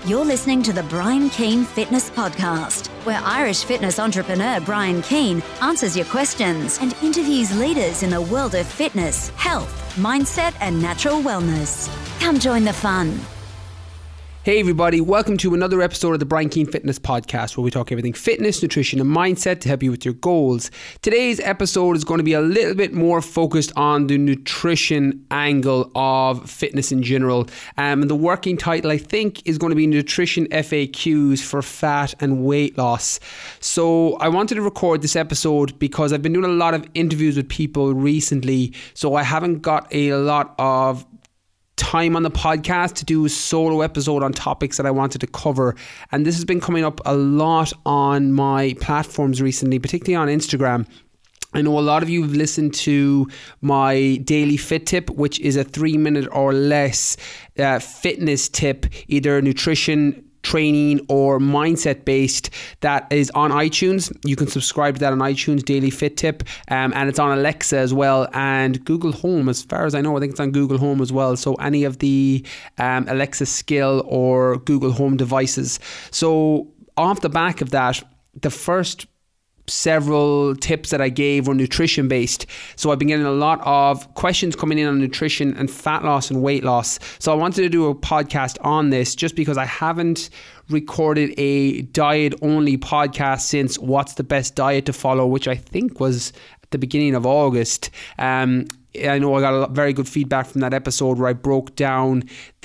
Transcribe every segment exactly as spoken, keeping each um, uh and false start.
You're listening to the Brian Keane Fitness Podcast, where Irish fitness entrepreneur Brian Keane answers your questions and interviews leaders in the world of fitness, health, mindset, and natural wellness. Come join the fun. Hey everybody, welcome to another episode of the Brian Keane Fitness Podcast, where we talk everything fitness, nutrition and mindset to help you with your goals. Today's episode is going to be a little bit more focused on the nutrition angle of fitness in general. Um, and the working title, I think, is going to be Nutrition F A Qs for Fat and Weight Loss. So I wanted to record this episode because I've been doing a lot of interviews with people recently, so I haven't got a lot of time on the podcast to do a solo episode on topics that I wanted to cover, and this has been coming up a lot on my platforms recently, particularly on Instagram. I know a lot of you have listened to my daily fit tip, which is a three minute or less uh, fitness tip, either nutrition, training or mindset based, that is on iTunes. You can subscribe to that on iTunes, Daily Fit Tip, um, and it's on Alexa as well, and Google Home, as far as I know. I think it's on Google Home as well, so any of the um, Alexa Skill or Google Home devices. So off the back of that, the first several tips that I gave were nutrition based. So I've been getting a lot of questions coming in on nutrition and fat loss and weight loss. So I wanted to do a podcast on this just because I haven't recorded a diet only podcast since What's the Best Diet to Follow, which I think was at the beginning of August. Um, I know I got a lot, very good feedback from that episode where I broke down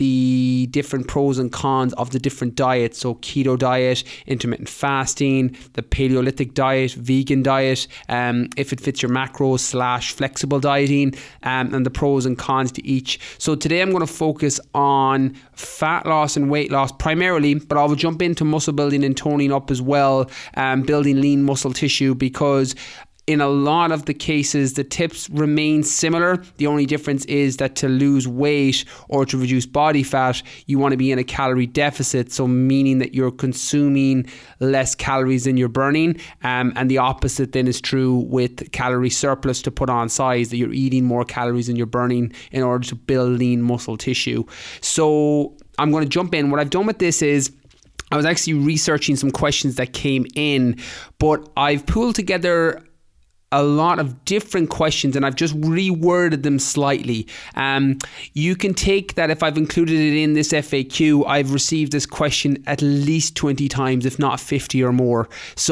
the different pros and cons of the different diets. So keto diet, intermittent fasting, the Paleolithic diet, vegan diet, um, if it fits your macros slash flexible dieting, um, and the pros and cons to each. So today I'm going to focus on fat loss and weight loss primarily, but I'll jump into muscle building and toning up as well, um, building lean muscle tissue, because in a lot of the cases, the tips remain similar. The only difference is that to lose weight or to reduce body fat, you want to be in a calorie deficit. So meaning that you're consuming less calories than you're burning. Um, and the opposite then is true with calorie surplus to put on size, that you're eating more calories than you're burning in order to build lean muscle tissue. So I'm going to jump in. What I've done with this is I was actually researching some questions that came in, but I've pulled together a lot of different questions and I've just reworded them slightly. Um, you can take that if I've included it in this F A Q, I've received this question at least twenty times, if not fifty or more.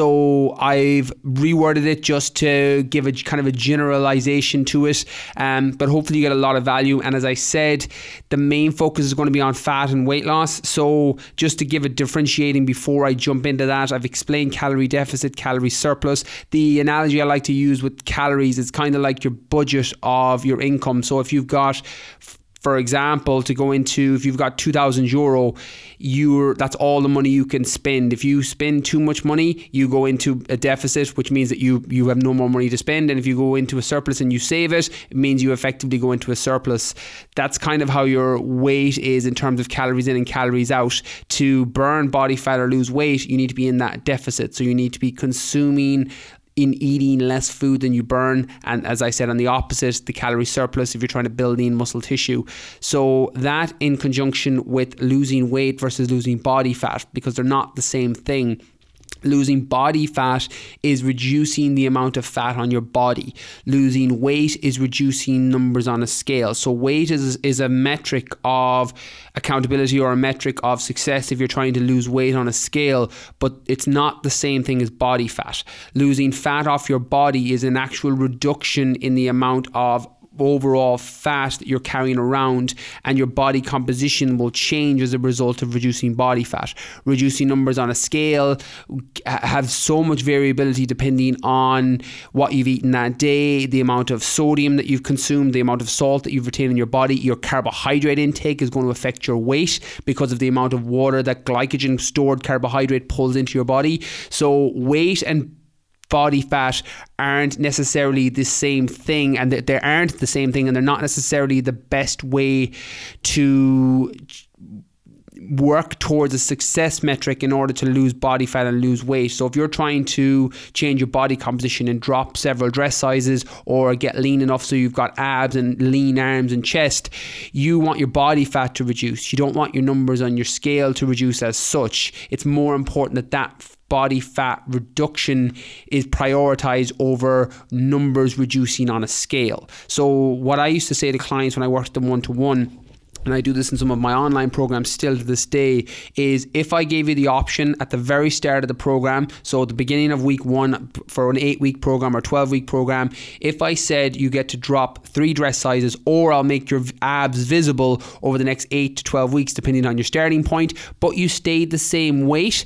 So I've reworded it just to give a kind of a generalization to it, um, but hopefully you get a lot of value. And as I said, the main focus is going to be on fat and weight loss. So just to give a differentiating before I jump into that, I've explained calorie deficit, calorie surplus. The analogy I like to use with calories is kind of like your budget of your income. So if you've got, for example, to go into, if you've got two thousand euro, you're, that's all the money you can spend. If you spend too much money, you go into a deficit, which means that you, you have no more money to spend. And if you go into a surplus and you save it, it means you effectively go into a surplus. That's kind of how your weight is in terms of calories in and calories out. To burn body fat or lose weight, you need to be in that deficit. So you need to be consuming in eating less food than you burn, and as I said, on the opposite, the calorie surplus if you're trying to build lean muscle tissue. So that in conjunction with losing weight versus losing body fat, because they're not the same thing. Losing body fat is reducing the amount of fat on your body. Losing weight is reducing numbers on a scale. So weight is, is a metric of accountability or a metric of success if you're trying to lose weight on a scale, but it's not the same thing as body fat. Losing fat off your body is an actual reduction in the amount of overall fat that you're carrying around, and your body composition will change as a result of reducing body fat. Reducing numbers on a scale have so much variability depending on what you've eaten that day, the amount of sodium that you've consumed, the amount of salt that you've retained in your body. Your carbohydrate intake is going to affect your weight because of the amount of water that glycogen stored carbohydrate pulls into your body. So weight and body fat aren't necessarily the same thing, and they aren't the same thing, and they're not necessarily the best way to work towards a success metric in order to lose body fat and lose weight. So if you're trying to change your body composition and drop several dress sizes or get lean enough so you've got abs and lean arms and chest, you want your body fat to reduce. You don't want your numbers on your scale to reduce as such. It's more important that that body fat reduction is prioritized over numbers reducing on a scale. So what I used to say to clients when I worked them one-to-one, and I do this in some of my online programs still to this day, is if I gave you the option at the very start of the program, so at the beginning of week one for an eight week program or twelve week program, if I said you get to drop three dress sizes, or I'll make your abs visible over the next eight to twelve weeks depending on your starting point, but you stayed the same weight,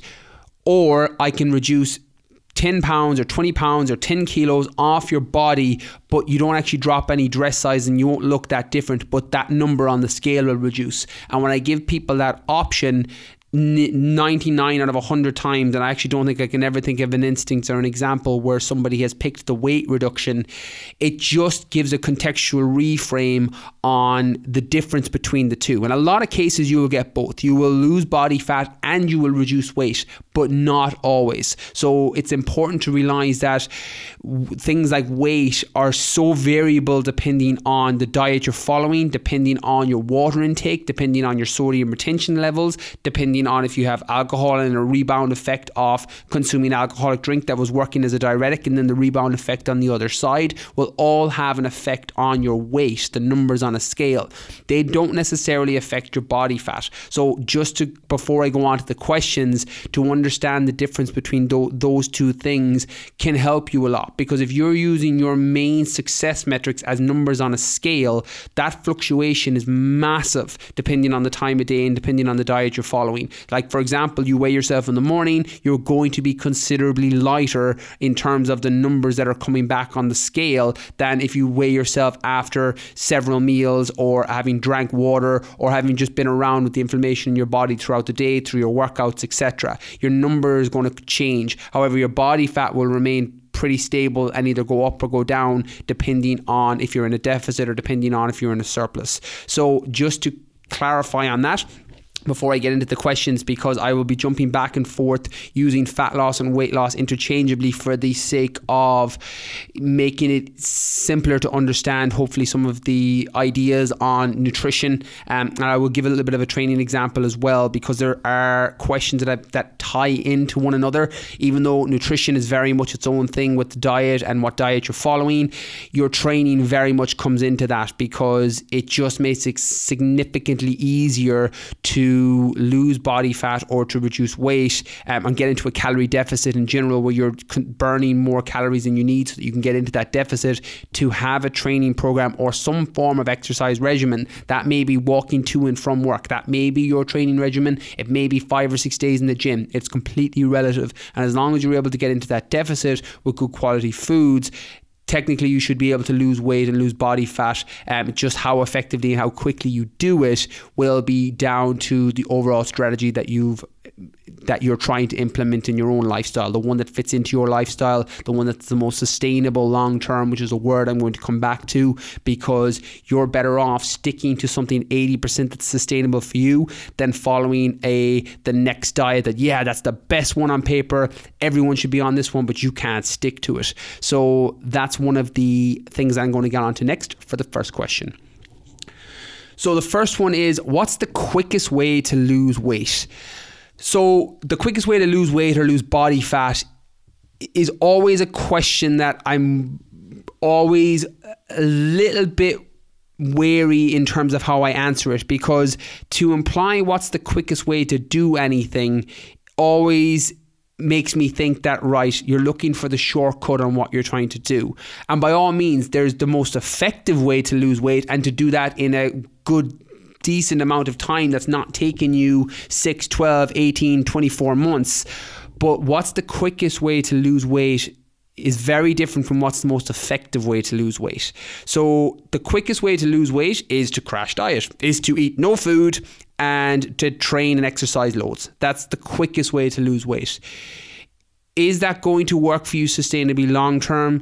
or I can reduce ten pounds or twenty pounds or ten kilos off your body, but you don't actually drop any dress size and you won't look that different, but that number on the scale will reduce. And when I give people that option, ninety-nine out of one hundred times, and I actually don't think I can ever think of an instance or an example where somebody has picked the weight reduction, it just gives a contextual reframe on the difference between the two. In a lot of cases you will get both. You will lose body fat and you will reduce weight, but not always. So it's important to realize that things like weight are so variable depending on the diet you're following, depending on your water intake, depending on your sodium retention levels, depending on if you have alcohol and a rebound effect of consuming alcoholic drink that was working as a diuretic, and then the rebound effect on the other side will all have an effect on your weight, the numbers on a scale. They don't necessarily affect your body fat. So just to, before I go on to the questions, to understand the difference between th- those two things can help you a lot, because if you're using your main success metrics as numbers on a scale, that fluctuation is massive depending on the time of day and depending on the diet you're following. Like, for example, you weigh yourself in the morning, you're going to be considerably lighter in terms of the numbers that are coming back on the scale than if you weigh yourself after several meals, or having drank water, or having just been around with the inflammation in your body throughout the day through your workouts, et cetera. Your number is going to change. However, your body fat will remain pretty stable and either go up or go down depending on if you're in a deficit or depending on if you're in a surplus. So just to clarify on that before I get into the questions, because I will be jumping back and forth using fat loss and weight loss interchangeably for the sake of making it simpler to understand, hopefully, some of the ideas on nutrition. Um, and I will give a little bit of a training example as well, because there are questions that, I, that tie into one another. Even though nutrition is very much its own thing with the diet and what diet you're following, your training very much comes into that, because it just makes it significantly easier to lose body fat or to reduce weight, um, and get into a calorie deficit in general, where you're burning more calories than you need so that you can get into that deficit, to have a training program or some form of exercise regimen. That may be walking to and from work, that may be your training regimen, it may be five or six days in the gym. It's completely relative, and as long as you're able to get into that deficit with good quality foods, technically you should be able to lose weight and lose body fat. Um, just how effectively and how quickly you do it will be down to the overall strategy that you've that you're trying to implement in your own lifestyle, the one that fits into your lifestyle, the one that's the most sustainable long term, which is a word I'm going to come back to, because you're better off sticking to something eighty percent that's sustainable for you than following a the next diet that, yeah, that's the best one on paper, everyone should be on this one, but you can't stick to it. So that's one of the things I'm going to get on to next for the first question. So the first one is, what's the quickest way to lose weight? So the quickest way to lose weight or lose body fat is always a question that I'm always a little bit wary in terms of how I answer it, because to imply what's the quickest way to do anything always makes me think that, right, you're looking for the shortcut on what you're trying to do. And by all means, there's the most effective way to lose weight, and to do that in a good decent amount of time that's not taking you six, twelve, eighteen, twenty-four months. But what's the quickest way to lose weight is very different from what's the most effective way to lose weight. So the quickest way to lose weight is to crash diet, is to eat no food and to train and exercise loads. That's the quickest way to lose weight. Is that going to work for you sustainably long term?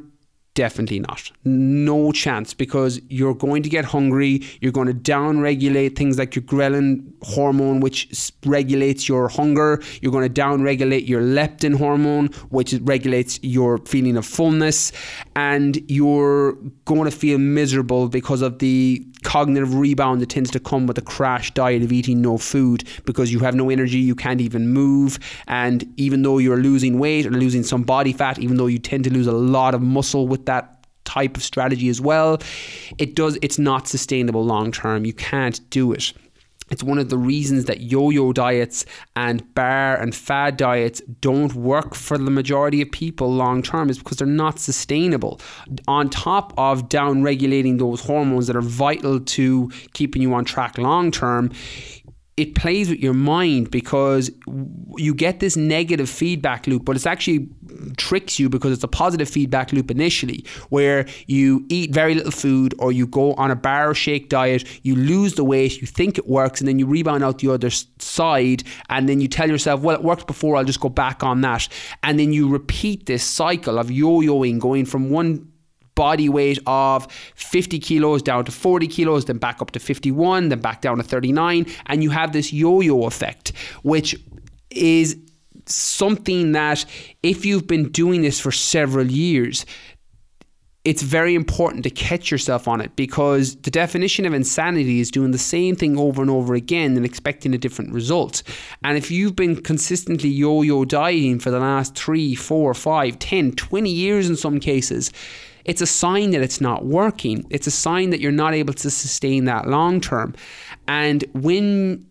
Definitely not. No chance, because you're going to get hungry. You're going to down-regulate things like your ghrelin hormone, which regulates your hunger. You're going to down-regulate your leptin hormone, which regulates your feeling of fullness. And you're going to feel miserable because of the cognitive rebound that tends to come with a crash diet of eating no food, because you have no energy, you can't even move. And even though you're losing weight or losing some body fat, even though you tend to lose a lot of muscle with that type of strategy as well, it does it's not sustainable long term. You can't do it. It's one of the reasons that yo-yo diets and bar and fad diets don't work for the majority of people long term, is because they're not sustainable. On top of down regulating those hormones that are vital to keeping you on track long term, it plays with your mind, because you get this negative feedback loop, but it's actually tricks you because it's a positive feedback loop initially, where you eat very little food or you go on a bar or shake diet, you lose the weight, you think it works, and then you rebound out the other side, and then you tell yourself, well, it worked before, I'll just go back on that. And then you repeat this cycle of yo-yoing, going from one body weight of fifty kilos down to forty kilos, then back up to fifty-one, then back down to thirty-nine, and you have this yo-yo effect, which is something that, if you've been doing this for several years, it's very important to catch yourself on it, because the definition of insanity is doing the same thing over and over again and expecting a different result. And if you've been consistently yo-yo dieting for the last three, four, five, ten, twenty years in some cases, it's a sign that it's not working. It's a sign that you're not able to sustain that long term. And when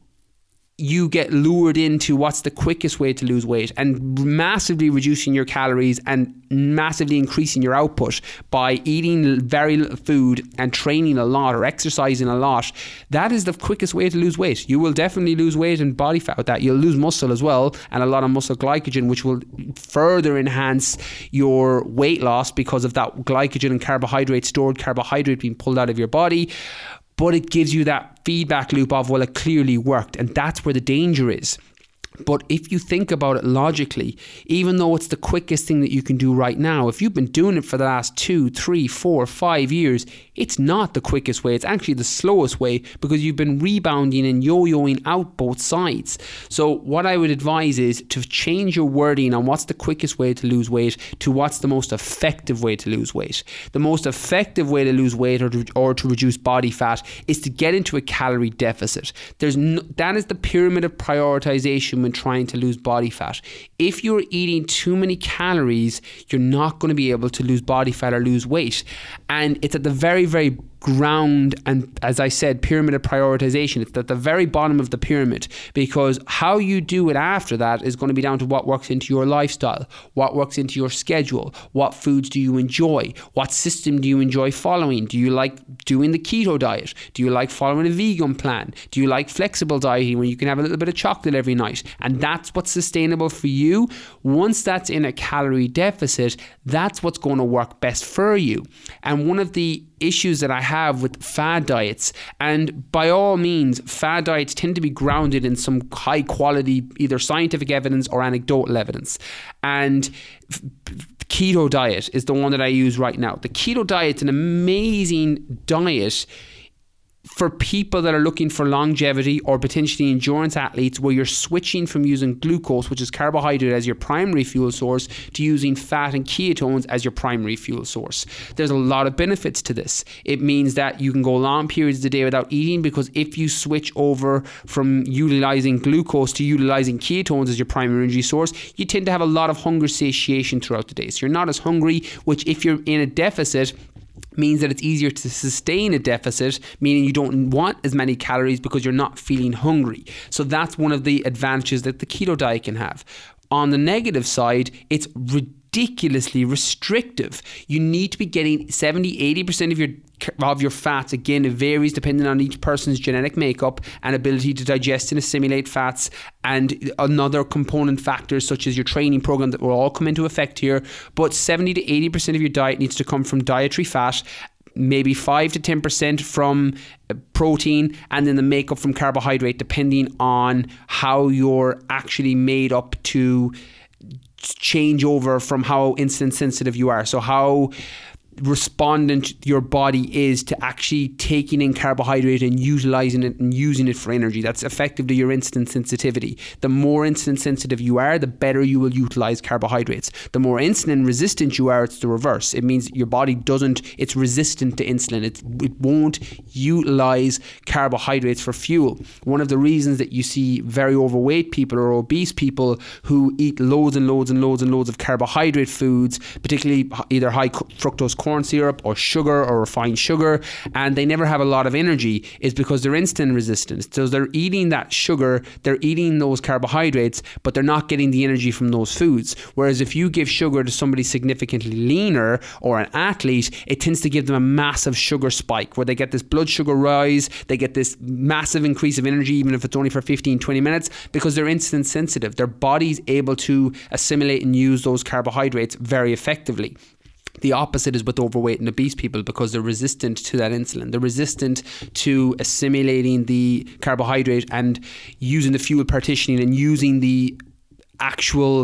you get lured into what's the quickest way to lose weight and massively reducing your calories and massively increasing your output by eating very little food and training a lot or exercising a lot, that is the quickest way to lose weight. You will definitely lose weight and body fat with that. You'll lose muscle as well, and a lot of muscle glycogen, which will further enhance your weight loss because of that glycogen and carbohydrate, stored carbohydrate being pulled out of your body. But it gives you that feedback loop of, well, it clearly worked. And that's where the danger is. But if you think about it logically, even though it's the quickest thing that you can do right now, if you've been doing it for the last two, three, four, five years, it's not the quickest way. It's actually the slowest way, because you've been rebounding and yo-yoing out both sides. So what I would advise is to change your wording on what's the quickest way to lose weight to what's the most effective way to lose weight. The most effective way to lose weight or to, or to reduce body fat is to get into a calorie deficit. There's no, that is the pyramid of prioritization when trying to lose body fat. If you're eating too many calories, you're not going to be able to lose body fat or lose weight. And it's at the very, very ground, and as I said, pyramid of prioritization. It's at the very bottom of the pyramid, because how you do it after that is going to be down to what works into your lifestyle, what works into your schedule, what foods do you enjoy, what system do you enjoy following. Do you like doing the keto diet? Do you like following a vegan plan? Do you like flexible dieting where you can have a little bit of chocolate every night? And that's what's sustainable for you. Once that's in a calorie deficit, that's what's going to work best for you. And one of the issues that I have with fad diets, and by all means, fad diets tend to be grounded in some high quality, either scientific evidence or anecdotal evidence. And f- keto diet is the one that I use right now. The keto diet is an amazing diet for people that are looking for longevity or potentially endurance athletes, where you're switching from using glucose, which is carbohydrate, as your primary fuel source, to using fat and ketones as your primary fuel source. There's a lot of benefits to this. It means that you can go long periods of the day without eating, because if you switch over from utilizing glucose to utilizing ketones as your primary energy source, you tend to have a lot of hunger satiation throughout the day. So you're not as hungry, which if you're in a deficit, means that it's easier to sustain a deficit, meaning you don't want as many calories because you're not feeling hungry. So that's one of the advantages that the keto diet can have. On the negative side, it's ridiculously restrictive. You need to be getting seventy, eighty percent of your of your fats. Again, it varies depending on each person's genetic makeup and ability to digest and assimilate fats, and another component factors such as your training program that will all come into effect here. But seventy to eighty percent of your diet needs to come from dietary fat, maybe five to ten percent from protein, and then the makeup from carbohydrate, depending on how you're actually made up to change over from how insulin sensitive you are. So how respondent your body is to actually taking in carbohydrate and utilizing it and using it for energy. That's effectively your insulin sensitivity. The more insulin sensitive you are, the better you will utilize carbohydrates. The more insulin resistant you are, it's the reverse. It means your body doesn't, it's resistant to insulin. It, it won't utilize carbohydrates for fuel. One of the reasons that you see very overweight people or obese people who eat loads and loads and loads and loads of carbohydrate foods, particularly either high fructose corn syrup or sugar or refined sugar, and they never have a lot of energy, is because they're insulin resistant. So they're eating that sugar, they're eating those carbohydrates, but they're not getting the energy from those foods. Whereas if you give sugar to somebody significantly leaner or an athlete, it tends to give them a massive sugar spike where they get this blood sugar rise, they get this massive increase of energy, even if it's only for fifteen, twenty minutes, because they're insulin sensitive. Their body's able to assimilate and use those carbohydrates very effectively. The opposite is with overweight and obese people, because they're resistant to that insulin. They're resistant to assimilating the carbohydrate and using the fuel partitioning and using the actual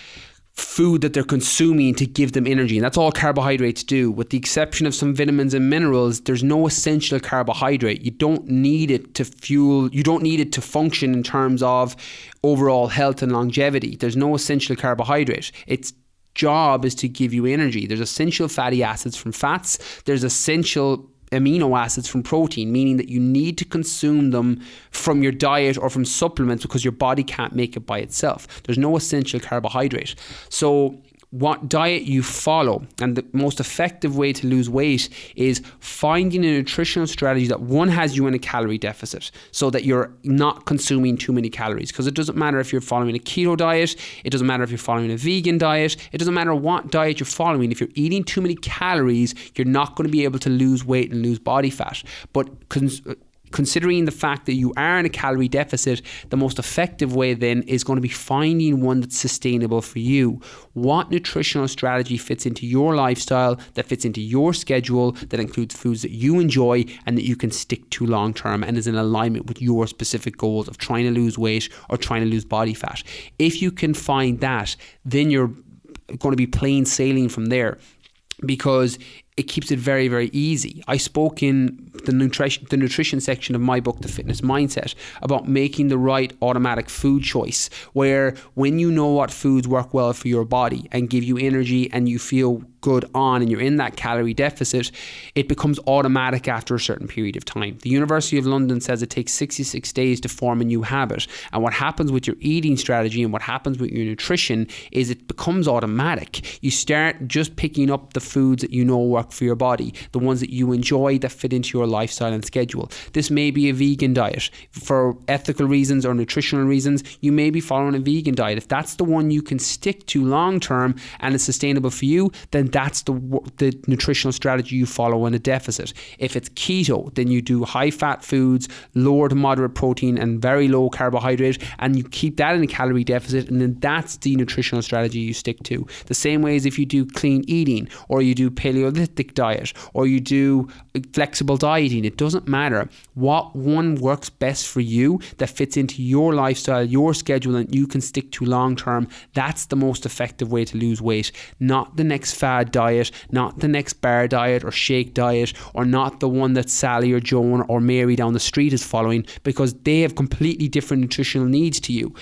food that they're consuming to give them energy. And that's all carbohydrates do. With the exception of some vitamins and minerals, there's no essential carbohydrate. You don't need it to fuel, you don't need it to function in terms of overall health and longevity. There's no essential carbohydrate. It's job is to give you energy. There's essential fatty acids from fats. There's essential amino acids from protein, meaning that you need to consume them from your diet or from supplements because your body can't make it by itself. There's no essential carbohydrate. So what diet you follow, and the most effective way to lose weight is finding a nutritional strategy that, one, has you in a calorie deficit so that you're not consuming too many calories. Because it doesn't matter if you're following a keto diet, it doesn't matter if you're following a vegan diet, it doesn't matter what diet you're following. If you're eating too many calories, you're not going to be able to lose weight and lose body fat. But cons- Considering the fact that you are in a calorie deficit, the most effective way then is going to be finding one that's sustainable for you. What nutritional strategy fits into your lifestyle, that fits into your schedule, that includes foods that you enjoy and that you can stick to long term and is in alignment with your specific goals of trying to lose weight or trying to lose body fat. If you can find that, then you're going to be plain sailing from there, because it keeps it very, very easy. I spoke in the nutrition the nutrition section of my book, The Fitness Mindset, about making the right automatic food choice, where when you know what foods work well for your body and give you energy and you feel good on and you're in that calorie deficit, it becomes automatic after a certain period of time. The University of London says it takes sixty-six days to form a new habit. And what happens with your eating strategy and what happens with your nutrition is it becomes automatic. You start just picking up the foods that you know work for your body, the ones that you enjoy, that fit into your lifestyle and schedule. This may be a vegan diet. For ethical reasons or nutritional reasons, you may be following a vegan diet. If that's the one you can stick to long term and is sustainable for you, then that's the the nutritional strategy you follow in a deficit. If it's keto, then you do high fat foods, lower to moderate protein and very low carbohydrate, and you keep that in a calorie deficit, and then that's the nutritional strategy you stick to. The same way as if you do clean eating, or you do Paleolithic diet, or you do flexible dieting, it doesn't matter. What one works best for you, that fits into your lifestyle, your schedule, and you can stick to long term, that's the most effective way to lose weight. Not the next fad diet, not the next bar diet or shake diet, or not the one that Sally or Joan or Mary down the street is following, because they have completely different nutritional needs to you.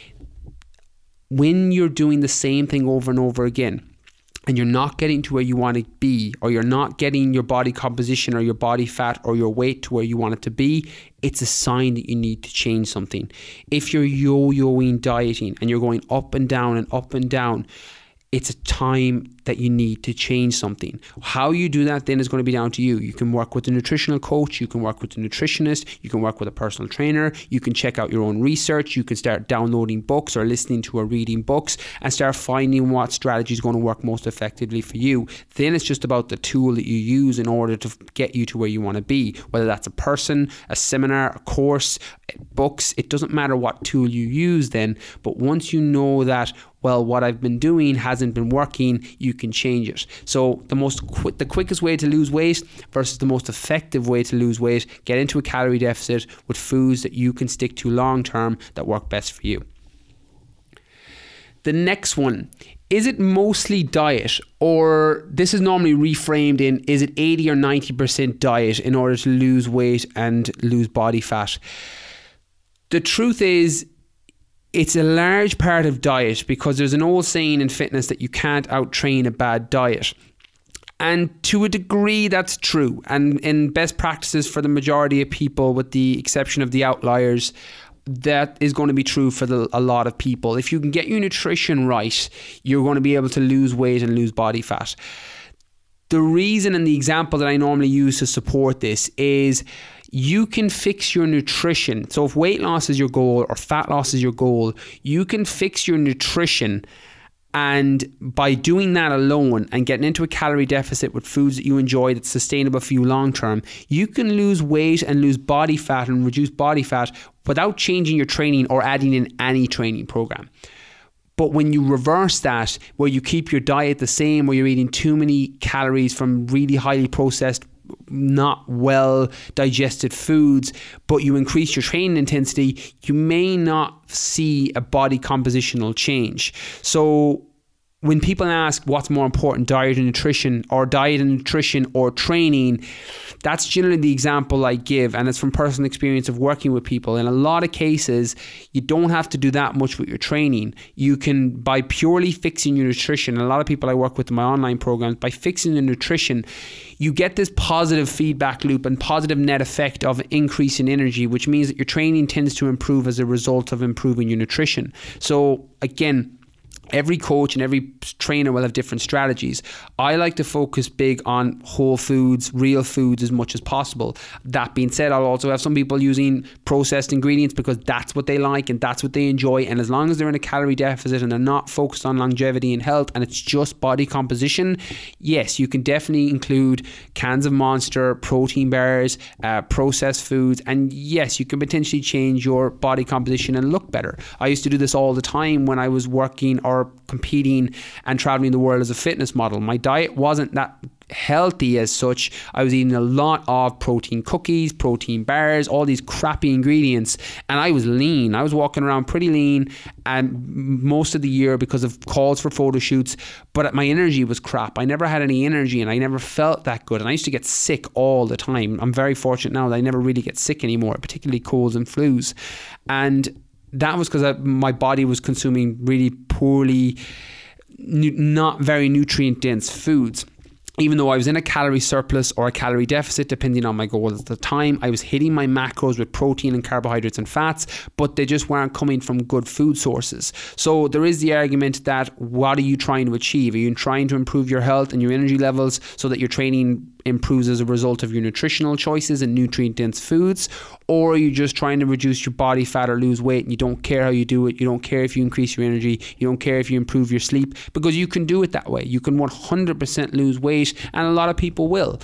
When you're doing the same thing over and over again, and you're not getting to where you want to be, or you're not getting your body composition or your body fat or your weight to where you want it to be, it's a sign that you need to change something. If you're yo-yoing dieting and you're going up and down and up and down, it's a time that you need to change something. How you do that then is going to be down to you. You can work with a nutritional coach, you can work with a nutritionist, you can work with a personal trainer, you can check out your own research, you can start downloading books or listening to or reading books and start finding what strategy is going to work most effectively for you. Then it's just about the tool that you use in order to get you to where you want to be, whether that's a person, a seminar, a course, books. It doesn't matter what tool you use then, but once you know that, well, what I've been doing hasn't been working, you can change it. So the most qu- the quickest way to lose weight versus the most effective way to lose weight, get into a calorie deficit with foods that you can stick to long term that work best for you. The next one is it mostly diet, or this is normally reframed in, is it eighty or ninety percent diet in order to lose weight and lose body fat? The truth is, it's a large part of diet, because there's an old saying in fitness that you can't out-train a bad diet. And to a degree, that's true. And in best practices for the majority of people, with the exception of the outliers, that is going to be true for the, a lot of people. If you can get your nutrition right, you're going to be able to lose weight and lose body fat. The reason and the example that I normally use to support this is you can fix your nutrition. So if weight loss is your goal or fat loss is your goal, you can fix your nutrition. And by doing that alone and getting into a calorie deficit with foods that you enjoy that's sustainable for you long term, you can lose weight and lose body fat and reduce body fat without changing your training or adding in any training program. But when you reverse that, where you keep your diet the same, where you're eating too many calories from really highly processed, not well digested foods, but you increase your training intensity, you may not see a body compositional change. So when people ask what's more important, diet and nutrition, or diet and nutrition or training, that's generally the example I give, and it's from personal experience of working with people. In a lot of cases, you don't have to do that much with your training. You can, by purely fixing your nutrition, a lot of people I work with in my online programs, by fixing the nutrition, you get this positive feedback loop and positive net effect of increase in energy, which means that your training tends to improve as a result of improving your nutrition. So again, every coach and every trainer will have different strategies. I like to focus big on whole foods, real foods as much as possible. That being said, I'll also have some people using processed ingredients because that's what they like and that's what they enjoy. And as long as they're in a calorie deficit and they're not focused on longevity and health and it's just body composition, yes, you can definitely include cans of Monster, protein bars, uh, processed foods. And yes, you can potentially change your body composition and look better. I used to do this all the time when I was working or competing and traveling the world as a fitness model. My diet wasn't that healthy as such. I was eating a lot of protein cookies, protein bars, all these crappy ingredients, and I was lean. I was walking around pretty lean and most of the year because of calls for photo shoots, but my energy was crap. I never had any energy and I never felt that good, and I used to get sick all the time. I'm very fortunate now that I never really get sick anymore, particularly colds and flus. And that was because my body was consuming really poorly, nu- not very nutrient dense foods. Even though I was in a calorie surplus or a calorie deficit, depending on my goals at the time, I was hitting my macros with protein and carbohydrates and fats, but they just weren't coming from good food sources. So there is the argument that what are you trying to achieve? Are you trying to improve your health and your energy levels so that your training improves as a result of your nutritional choices and nutrient dense foods? Or are you just trying to reduce your body fat or lose weight and you don't care how you do it? You don't care if you increase your energy. You don't care if you improve your sleep, because you can do it that way. You can one hundred percent lose weight, and a lot of people will.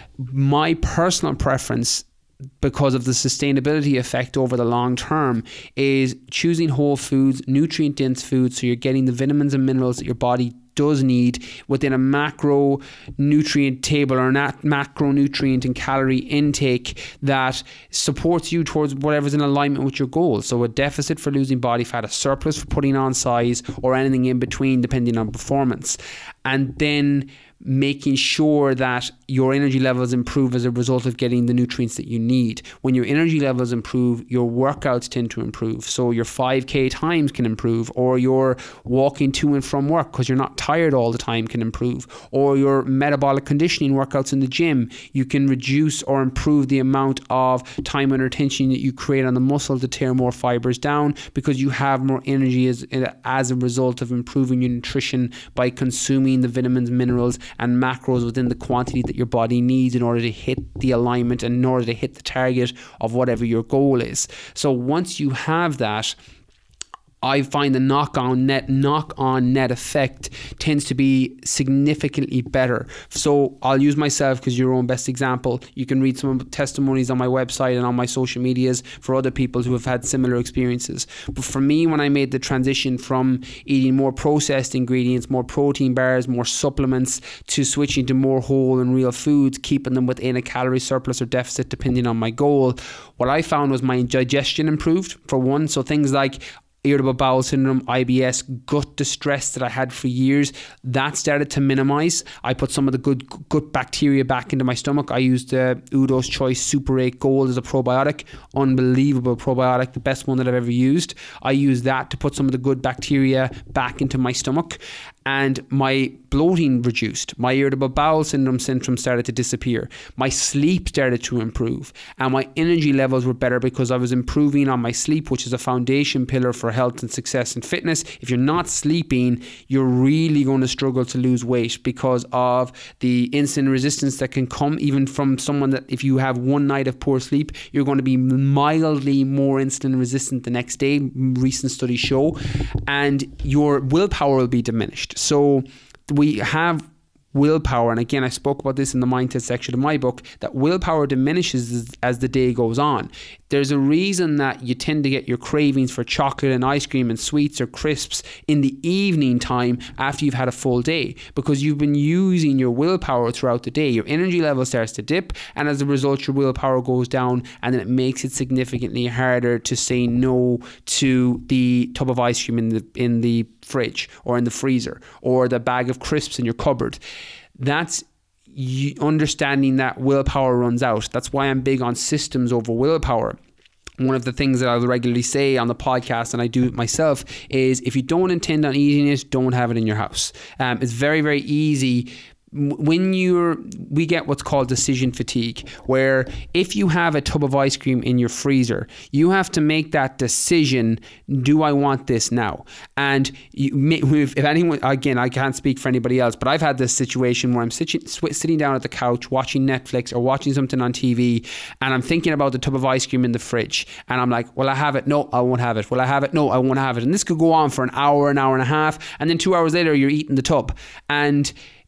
My personal preference, because of the sustainability effect over the long term, is choosing whole foods, nutrient dense foods, so you're getting the vitamins and minerals that your body does need within a macronutrient table or a macronutrient and calorie intake that supports you towards whatever's in alignment with your goals. So a deficit for losing body fat, a surplus for putting on size, or anything in between depending on performance. And then making sure that your energy levels improve as a result of getting the nutrients that you need. When your energy levels improve, your workouts tend to improve. So your five K times can improve, or your walking to and from work because you're not tired all the time can improve, or your metabolic conditioning workouts in the gym. You can reduce or improve the amount of time under tension that you create on the muscle to tear more fibers down, because you have more energy as, as a result of improving your nutrition by consuming the vitamins, minerals, and macros within the quantity that your body needs in order to hit the alignment and in order to hit the target of whatever your goal is. So once you have that, I find the knock-on net knock-on net effect tends to be significantly better. So I'll use myself because you're your own best example. You can read some testimonies on my website and on my social medias for other people who have had similar experiences. But for me, when I made the transition from eating more processed ingredients, more protein bars, more supplements, to switching to more whole and real foods, keeping them within a calorie surplus or deficit depending on my goal, what I found was my digestion improved, for one. So things like irritable bowel syndrome, I B S, gut distress that I had for years, that started to minimize. I put some of the good gut bacteria back into my stomach. I used the Udo's Choice Super eight Gold as a probiotic. Unbelievable probiotic, the best one that I've ever used. I used that to put some of the good bacteria back into my stomach, and my bloating reduced. My irritable bowel syndrome symptoms started to disappear. My sleep started to improve, and my energy levels were better because I was improving on my sleep, which is a foundation pillar for health and success and fitness. If you're not sleeping, you're really going to struggle to lose weight because of the insulin resistance that can come even from someone that, if you have one night of poor sleep, you're going to be mildly more insulin resistant the next day, recent studies show, and your willpower will be diminished. So we have willpower, and again I spoke about this in the mindset section of my book, that willpower diminishes as, as the day goes on. There's a reason that you tend to get your cravings for chocolate and ice cream and sweets or crisps in the evening time after you've had a full day, because you've been using your willpower throughout the day. Your energy level starts to dip, and as a result your willpower goes down, and then it makes it significantly harder to say no to the tub of ice cream in the in the fridge or in the freezer or the bag of crisps in your cupboard. That's you understanding that willpower runs out. That's why I'm big on systems over willpower. One of the things that I'll regularly say on the podcast, and I do it myself, is if you don't intend on eating it, don't have it in your house. Um, it's very, very easy. When you're, we get what's called decision fatigue, where if you have a tub of ice cream in your freezer, you have to make that decision, do I want this now? And you, if anyone, again, I can't speak for anybody else, but I've had this situation where I'm sitting, sitting down at the couch watching Netflix or watching something on T V, and I'm thinking about the tub of ice cream in the fridge, and I'm like, will I have it? No, I won't have it. Will I have it? No, I won't have it. And this could go on for an hour, an hour and a half, and then two hours later, you're eating the tub. And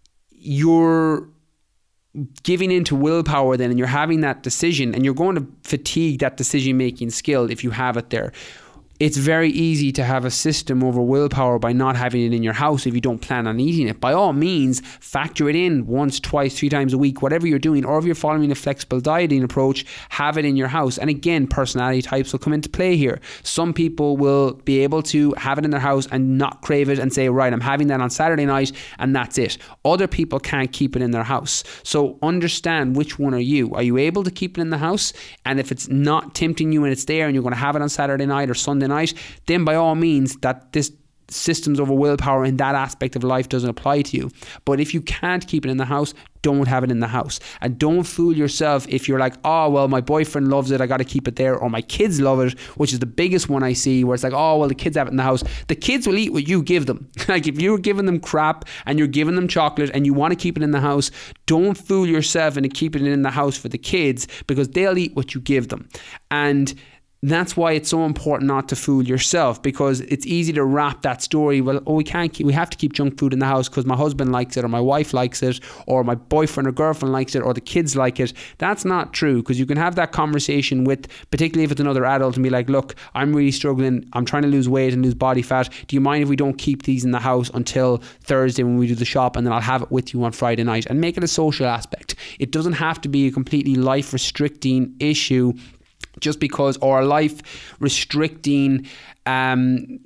you're giving into willpower then, and you're having that decision, and you're going to fatigue that decision making skill if you have it there. It's very easy to have a system over willpower by not having it in your house if you don't plan on eating it. By all means, factor it in once, twice, three times a week, whatever you're doing, or if you're following a flexible dieting approach, have it in your house. And again, personality types will come into play here. Some people will be able to have it in their house and not crave it and say, right, I'm having that on Saturday night and that's it. Other people can't keep it in their house. So understand which one are you. Are you able to keep it in the house? And if it's not tempting you and it's there and you're going to have it on Saturday night or Sunday night, then by all means that this systems over willpower in that aspect of life doesn't apply to you. But if you can't keep it in the house, don't have it in the house. And don't fool yourself if you're like, oh well, my boyfriend loves it, I got to keep it there, or my kids love it, which is the biggest one I see, where it's like, oh well, the kids have it in the house. The kids will eat what you give them. Like if you're giving them crap and you're giving them chocolate and you want to keep it in the house, don't fool yourself into keeping it in the house for the kids, because they'll eat what you give them. And that's why it's so important not to fool yourself, because it's easy to wrap that story, well, oh, we can't keep, we have to keep junk food in the house because my husband likes it, or my wife likes it, or my boyfriend or girlfriend likes it, or the kids like it. That's not true, because you can have that conversation with, particularly if it's another adult, and be like, look, I'm really struggling, I'm trying to lose weight and lose body fat. Do you mind if we don't keep these in the house until Thursday when we do the shop, and then I'll have it with you on Friday night? And make it a social aspect. It doesn't have to be a completely life restricting issue just because, or a life restricting um,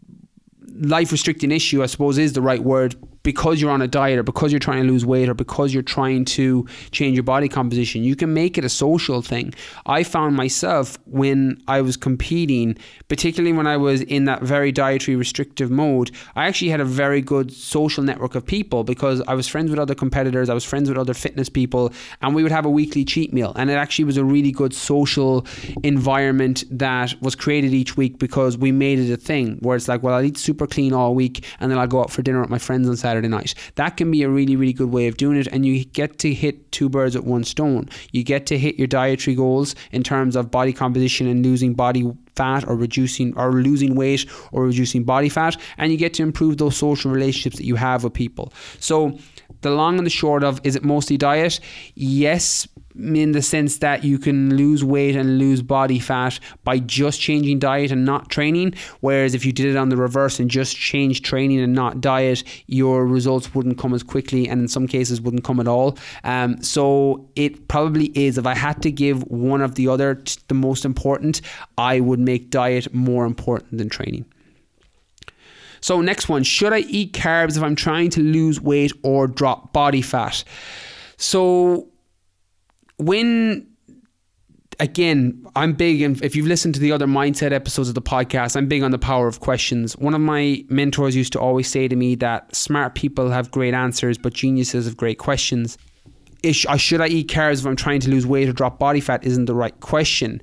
life restricting issue, I suppose is the right word, because you're on a diet or because you're trying to lose weight or because you're trying to change your body composition. You can make it a social thing. I found myself when I was competing, particularly when I was in that very dietary restrictive mode, I actually had a very good social network of people, because I was friends with other competitors, I was friends with other fitness people, and we would have a weekly cheat meal. And it actually was a really good social environment that was created each week, because we made it a thing where it's like, well, I'll eat super clean all week and then I'll go out for dinner with my friends on Saturday night. That can be a really, really good way of doing it, and you get to hit two birds with one stone. You get to hit your dietary goals in terms of body composition and losing body fat, or reducing or losing weight or reducing body fat, and you get to improve those social relationships that you have with people. So the long and the short of, is it mostly diet? Yes, in the sense that you can lose weight and lose body fat by just changing diet and not training, whereas if you did it on the reverse and just changed training and not diet, your results wouldn't come as quickly, and in some cases wouldn't come at all. Um, so it probably is, if I had to give one of the other the most important, I would make diet more important than training. So next one, should I eat carbs if I'm trying to lose weight or drop body fat? So when, again, I'm big, and if you've listened to the other mindset episodes of the podcast, I'm big on the power of questions. One of my mentors used to always say to me that smart people have great answers, but geniuses have great questions. Is, should I eat carbs if I'm trying to lose weight or drop body fat isn't the right question.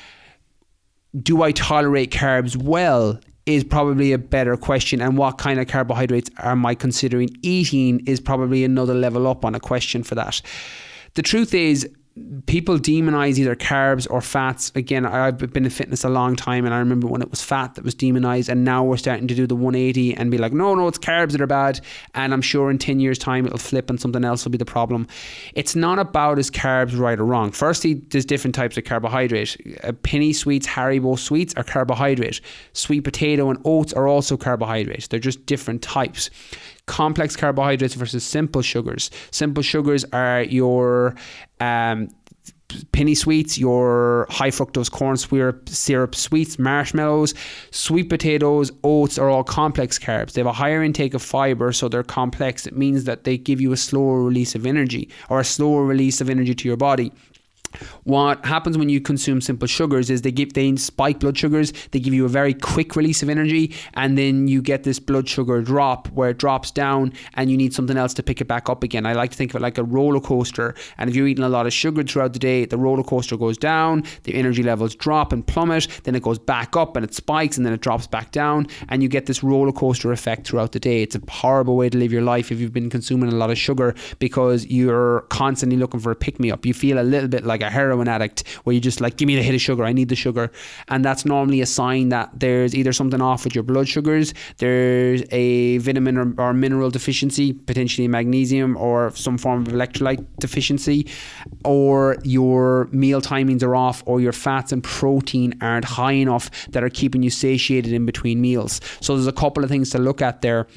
Do I tolerate carbs well is probably a better question, and what kind of carbohydrates am I considering eating is probably another level up on a question for that. The truth is, people demonize either carbs or fats. Again, I've been in fitness a long time, and I remember when it was fat that was demonized, and now we're starting to do the one eighty and be like, no, no, it's carbs that are bad. And I'm sure in ten years time it'll flip and something else will be the problem. It's not about is carbs right or wrong. Firstly, there's different types of carbohydrate. Uh, penny sweets, Haribo sweets are carbohydrate. Sweet potato and oats are also carbohydrates. They're just different types. Complex carbohydrates versus simple sugars. Simple sugars are your um, penny sweets, your high fructose corn syrup, syrup sweets, marshmallows. Sweet potatoes, oats are all complex carbs. They have a higher intake of fiber, so they're complex. It means that they give you a slower release of energy, or a slower release of energy to your body. What happens when you consume simple sugars is they give they spike blood sugars, they give you a very quick release of energy, and then you get this blood sugar drop where it drops down and you need something else to pick it back up again. I like to think of it like a roller coaster, and if you're eating a lot of sugar throughout the day, the roller coaster goes down, the energy levels drop and plummet, then it goes back up and it spikes and then it drops back down, and you get this roller coaster effect throughout the day. It's a horrible way to live your life if you've been consuming a lot of sugar, because you're constantly looking for a pick-me-up. You feel a little bit like a heroin addict where you just like, give me the hit of sugar, I need the sugar. And that's normally a sign that there's either something off with your blood sugars, there's a vitamin or, or mineral deficiency, potentially magnesium or some form of electrolyte deficiency, or your meal timings are off, or your fats and protein aren't high enough that are keeping you satiated in between meals. So there's a couple of things to look at there.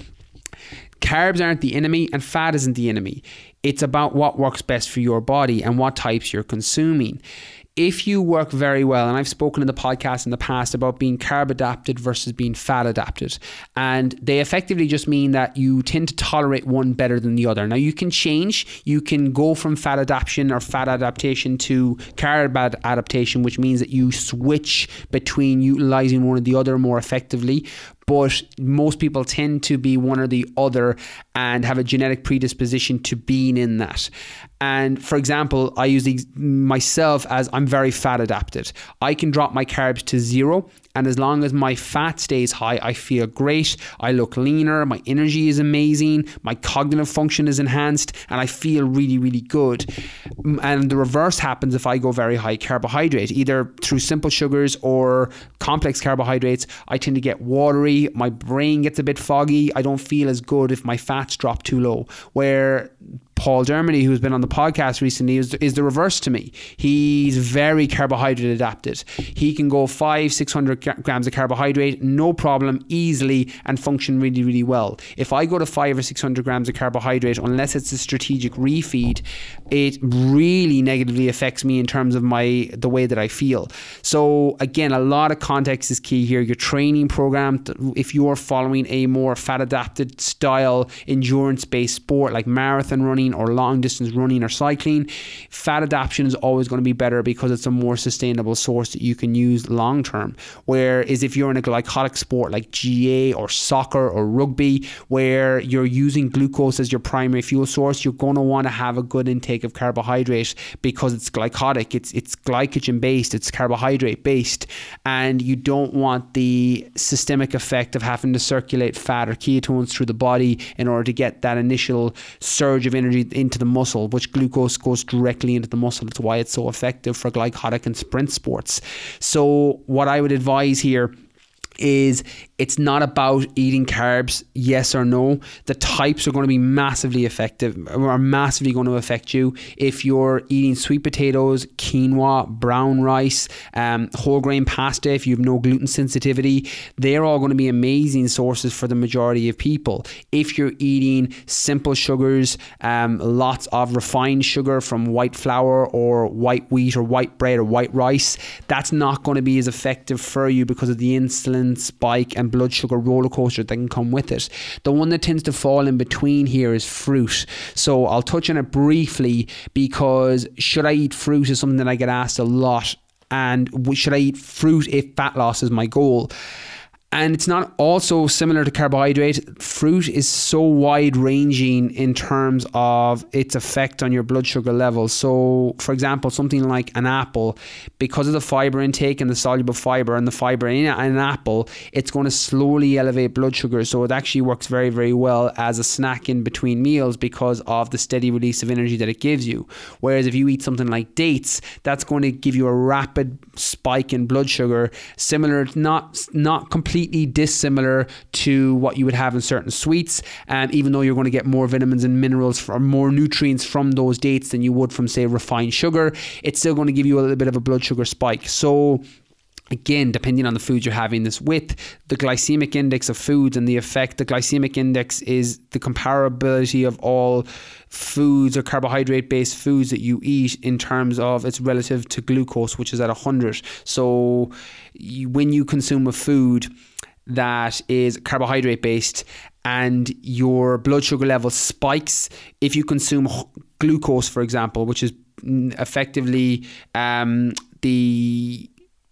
Carbs aren't the enemy and fat isn't the enemy. It's about what works best for your body and what types you're consuming. If you work very well, and I've spoken in the podcast in the past about being carb adapted versus being fat adapted, and they effectively just mean that you tend to tolerate one better than the other. Now you can change, you can go from fat adaptation or fat adaptation to carb ad- adaptation, which means that you switch between utilizing one or the other more effectively. But most people tend to be one or the other and have a genetic predisposition to being in that. And for example, I use these myself as I'm very fat adapted. I can drop my carbs to zero, and as long as my fat stays high, I feel great. I look leaner. My energy is amazing. My cognitive function is enhanced, and I feel really, really good. And the reverse happens if I go very high carbohydrate, either through simple sugars or complex carbohydrates. I tend to get watery. My brain gets a bit foggy. I don't feel as good if my fats drop too low. Where Paul Dermody, who's been on the podcast recently, is, is the reverse to me. He's very carbohydrate adapted. He can go five, six hundred grams of carbohydrate, no problem, easily, and function really, really well. If I go to five or six hundred grams of carbohydrate, unless it's a strategic refeed, it really negatively affects me in terms of my the way that I feel. So again, a lot of context is key here. Your training program, if you're following a more fat adapted style, endurance based sport like marathon running or long distance running or cycling, fat adaptation is always going to be better because it's a more sustainable source that you can use long term. Whereas if you're in a glycolytic sport like G A or soccer or rugby, where you're using glucose as your primary fuel source, you're going to want to have a good intake of carbohydrate because it's glycolytic, it's it's glycogen based, it's carbohydrate based, and you don't want the systemic effect of having to circulate fat or ketones through the body in order to get that initial surge of energy into the muscle, which glucose goes directly into the muscle. That's why it's so effective for glycolytic and sprint sports. So what I would advise here is it's not about eating carbs, yes or no. The types are going to be massively effective, are massively going to affect you. If you're eating sweet potatoes, quinoa, brown rice, um, whole grain pasta, if you have no gluten sensitivity, they're all going to be amazing sources for the majority of people. If you're eating simple sugars, um, lots of refined sugar from white flour or white wheat or white bread or white rice, that's not going to be as effective for you because of the insulin insulin spike and blood sugar roller coaster that can come with it. The one that tends to fall in between here is fruit. So I'll touch on it briefly, because should I eat fruit is something that I get asked a lot. And should I eat fruit if fat loss is my goal? And it's not also similar to carbohydrate. Fruit is so wide ranging in terms of its effect on your blood sugar levels. So for example, something like an apple, because of the fiber intake and the soluble fiber and the fiber in an apple, it's going to slowly elevate blood sugar. So it actually works very, very well as a snack in between meals because of the steady release of energy that it gives you. Whereas if you eat something like dates, that's going to give you a rapid spike in blood sugar, similar, not, not completely dissimilar to what you would have in certain sweets, and um, even though you're going to get more vitamins and minerals or more nutrients from those dates than you would from, say, refined sugar, it's still going to give you a little bit of a blood sugar spike. So again, depending on the foods you're having this with, the glycemic index of foods and the effect, the glycemic index is the comparability of all foods or carbohydrate based foods that you eat in terms of its relative to glucose, which is at one hundred. So you, when you consume a food that is carbohydrate based and your blood sugar level spikes, if you consume glucose, for example, which is effectively um, the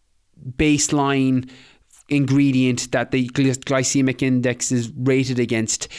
baseline ingredient that the glycemic index is rated against,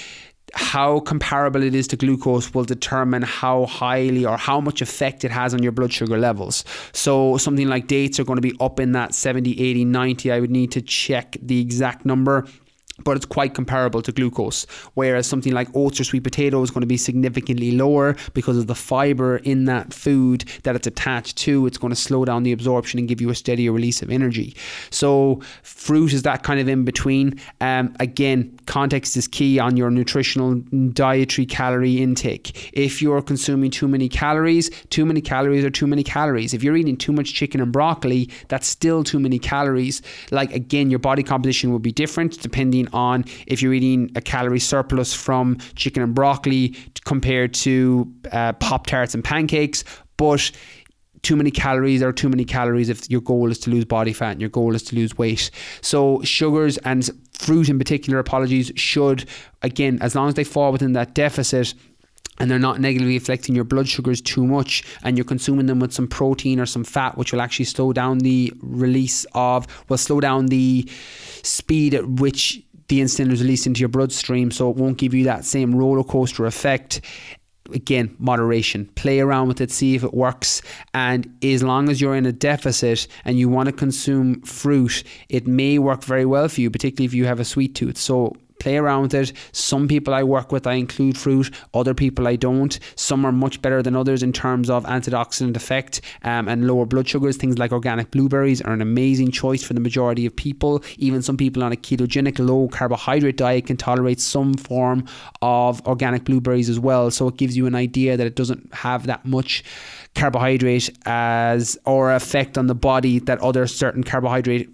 how comparable it is to glucose will determine how highly or how much effect it has on your blood sugar levels. So something like dates are going to be up in that seventy, eighty, ninety. I would need to check the exact number, but it's quite comparable to glucose. Whereas something like oats or sweet potato is going to be significantly lower because of the fiber in that food that it's attached to. It's going to slow down the absorption and give you a steadier release of energy. So fruit is that kind of in between. Um, again, context is key on your nutritional dietary calorie intake. If you're consuming too many calories, too many calories are too many calories. If you're eating too much chicken and broccoli, that's still too many calories. Like, again, your body composition will be different depending on if you're eating a calorie surplus from chicken and broccoli compared to uh, Pop-Tarts and pancakes, but too many calories are too many calories if your goal is to lose body fat and your goal is to lose weight. So sugars and fruit in particular, apologies, should, again, as long as they fall within that deficit and they're not negatively affecting your blood sugars too much, and you're consuming them with some protein or some fat, which will actually slow down the release of, will slow down the speed at which the insulin is released into your bloodstream, so it won't give you that same roller coaster effect. Again, moderation. Play around with it, see if it works. And as long as you're in a deficit and you want to consume fruit, it may work very well for you, particularly if you have a sweet tooth. So play around with it. Some people I work with, I include fruit. Other people I don't. Some are much better than others in terms of antioxidant effect um, and lower blood sugars. Things like organic blueberries are an amazing choice for the majority of people. Even some people on a ketogenic low carbohydrate diet can tolerate some form of organic blueberries as well. So it gives you an idea that it doesn't have that much carbohydrate as or effect on the body that other certain carbohydrate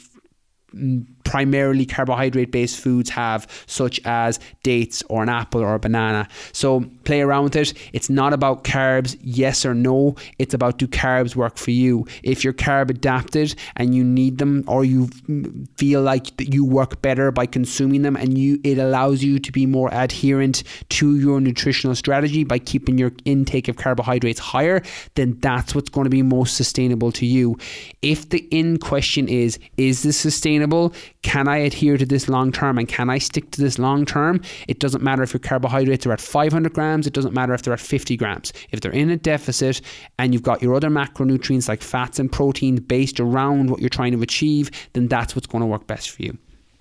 primarily carbohydrate based foods have, such as dates or an apple or a banana. So play around with it. It's not about carbs, yes or no. It's about, do carbs work for you? If you're carb adapted and you need them, or you feel like that you work better by consuming them, and you it allows you to be more adherent to your nutritional strategy by keeping your intake of carbohydrates higher, then that's what's going to be most sustainable to you. If the in question is, is this sustainable? Can I adhere to this long term, and can I stick to this long term? It doesn't matter if your carbohydrates are at five hundred grams. It doesn't matter if they're at fifty grams. If they're in a deficit and you've got your other macronutrients like fats and proteins based around what you're trying to achieve, then that's what's going to work best for you.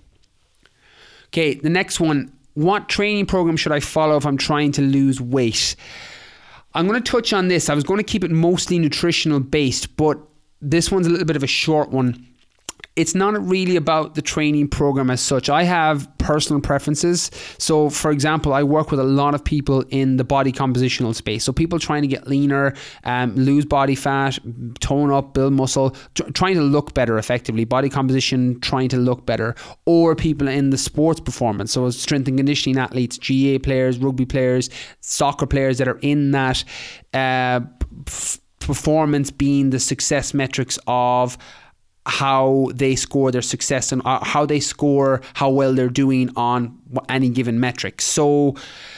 Okay, the next one. What training program should I follow if I'm trying to lose weight? I'm going to touch on this. I was going to keep it mostly nutritional based, but this one's a little bit of a short one. It's not really about the training program as such. I have personal preferences. So for example, I work with a lot of people in the body compositional space. So people trying to get leaner, um, lose body fat, tone up, build muscle, t- trying to look better effectively, body composition, trying to look better, or people in the sports performance. So strength and conditioning athletes, G A players, rugby players, soccer players that are in that uh, f- performance being the success metrics of how they score their success and how they score how well they're doing on any given metric. So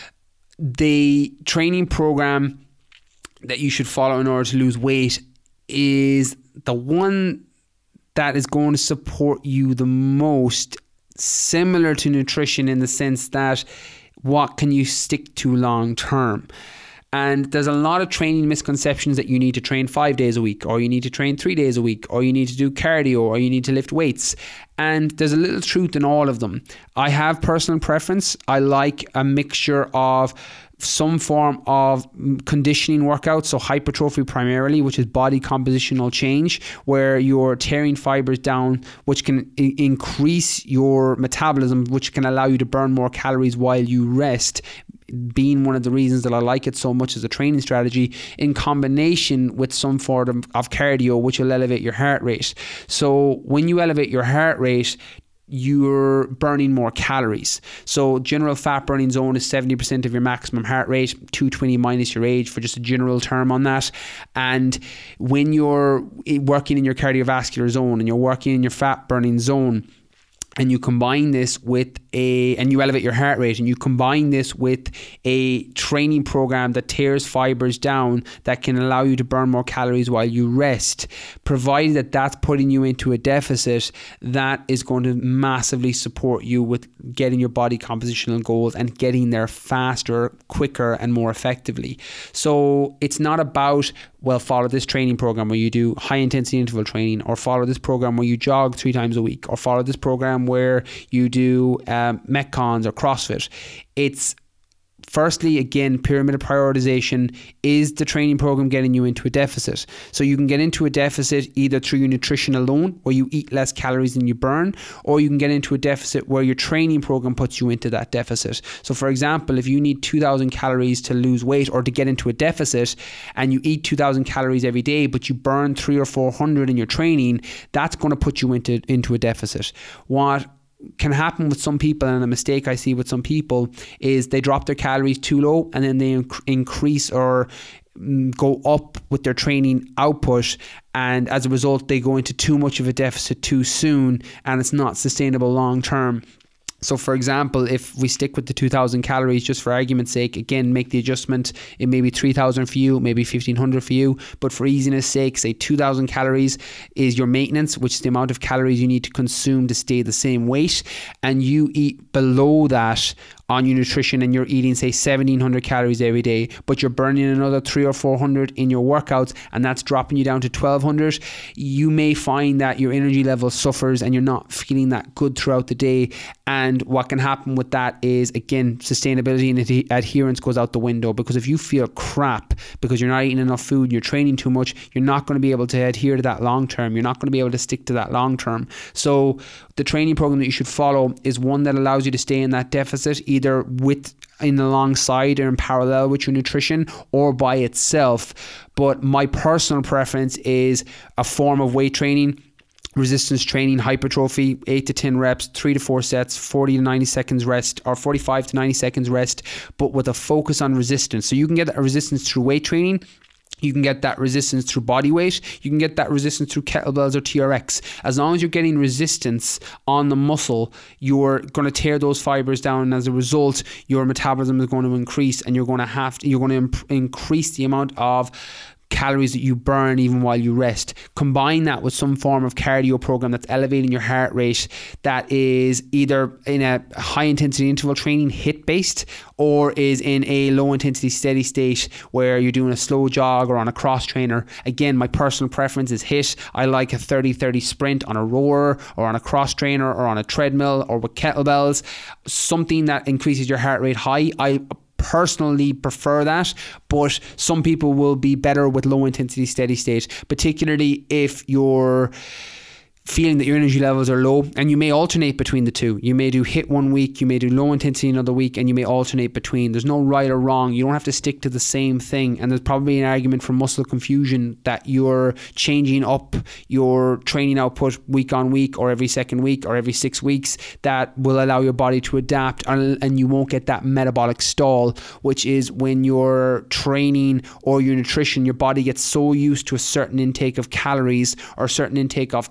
the training program that you should follow in order to lose weight is the one that is going to support you the most, similar to nutrition in the sense that what can you stick to long term. And there's a lot of training misconceptions that you need to train five days a week, or you need to train three days a week, or you need to do cardio, or you need to lift weights. And there's a little truth in all of them. I have personal preference. I like a mixture of some form of conditioning workouts, so hypertrophy primarily, which is body compositional change, where you're tearing fibers down, which can I- increase your metabolism, which can allow you to burn more calories while you rest, being one of the reasons that I like it so much as a training strategy, in combination with some form of, of cardio, which will elevate your heart rate. So when you elevate your heart rate, you're burning more calories. So general fat burning zone is seventy percent of your maximum heart rate, two twenty minus your age, for just a general term on that. And when you're working in your cardiovascular zone and you're working in your fat burning zone, and you combine this with a, and you elevate your heart rate, and you combine this with a training program that tears fibers down, that can allow you to burn more calories while you rest, provided that that's putting you into a deficit, that is going to massively support you with getting your body compositional goals and getting there faster, quicker, and more effectively. So it's not about, well, follow this training program where you do high intensity interval training, or follow this program where you jog three times a week, or follow this program where you do um, Metcons or CrossFit. It's firstly, again, pyramid of prioritization. Is the training program getting you into a deficit? So you can get into a deficit either through your nutrition alone, where you eat less calories than you burn, or you can get into a deficit where your training program puts you into that deficit. So for example, if you need two thousand calories to lose weight or to get into a deficit, and you eat two thousand calories every day, but you burn three or four hundred in your training, that's going to put you into, into a deficit. What can happen with some people, and a mistake I see with some people, is they drop their calories too low, and then they inc- increase or mm, go up with their training output, and as a result they go into too much of a deficit too soon, and it's not sustainable long term. So for example, if we stick with the two thousand calories, just for argument's sake, again, make the adjustment, it may be three thousand for you, maybe fifteen hundred for you, but for easiness sake, say two thousand calories is your maintenance, which is the amount of calories you need to consume to stay the same weight, and you eat below that on your nutrition, and you're eating say seventeen hundred calories every day, but you're burning another three or four hundred in your workouts, and that's dropping you down to twelve hundred, you may find that your energy level suffers and you're not feeling that good throughout the day. And what can happen with that is, again, sustainability and ad- adherence goes out the window, because if you feel crap because you're not eating enough food and you're training too much, you're not going to be able to adhere to that long term. You're not going to be able to stick to that long term. So the training program that you should follow is one that allows you to stay in that deficit, either with in alongside or in parallel with your nutrition, or by itself. But my personal preference is a form of weight training, resistance training, hypertrophy, eight to ten reps, three to four sets, forty to ninety seconds rest, or forty-five to ninety seconds rest, but with a focus on resistance. So you can get a resistance through weight training. You can get that resistance through body weight. You can get that resistance through kettlebells or T R X. As long as you're getting resistance on the muscle, you're going to tear those fibers down, and as a result, your metabolism is going to increase, and you're going to have to, you're going to imp- increase the amount of calories that you burn even while you rest. Combine that with some form of cardio program that's elevating your heart rate, that is either in a high intensity interval training, HIIT based, or is in a low intensity steady state where you're doing a slow jog or on a cross trainer. Again, my personal preference is HIIT. I like a thirty thirty sprint on a rower or on a cross trainer or on a treadmill or with kettlebells, something that increases your heart rate high. I personally prefer that, but some people will be better with low intensity steady state, particularly if you're feeling that your energy levels are low, and you may alternate between the two. You may do HIIT one week, you may do low intensity another week, and you may alternate between. There's no right or wrong. You don't have to stick to the same thing. And there's probably an argument for muscle confusion that you're changing up your training output week on week, or every second week, or every six weeks, that will allow your body to adapt, and, and you won't get that metabolic stall, which is when your training or your nutrition, your body gets so used to a certain intake of calories or a certain intake of carbohydrates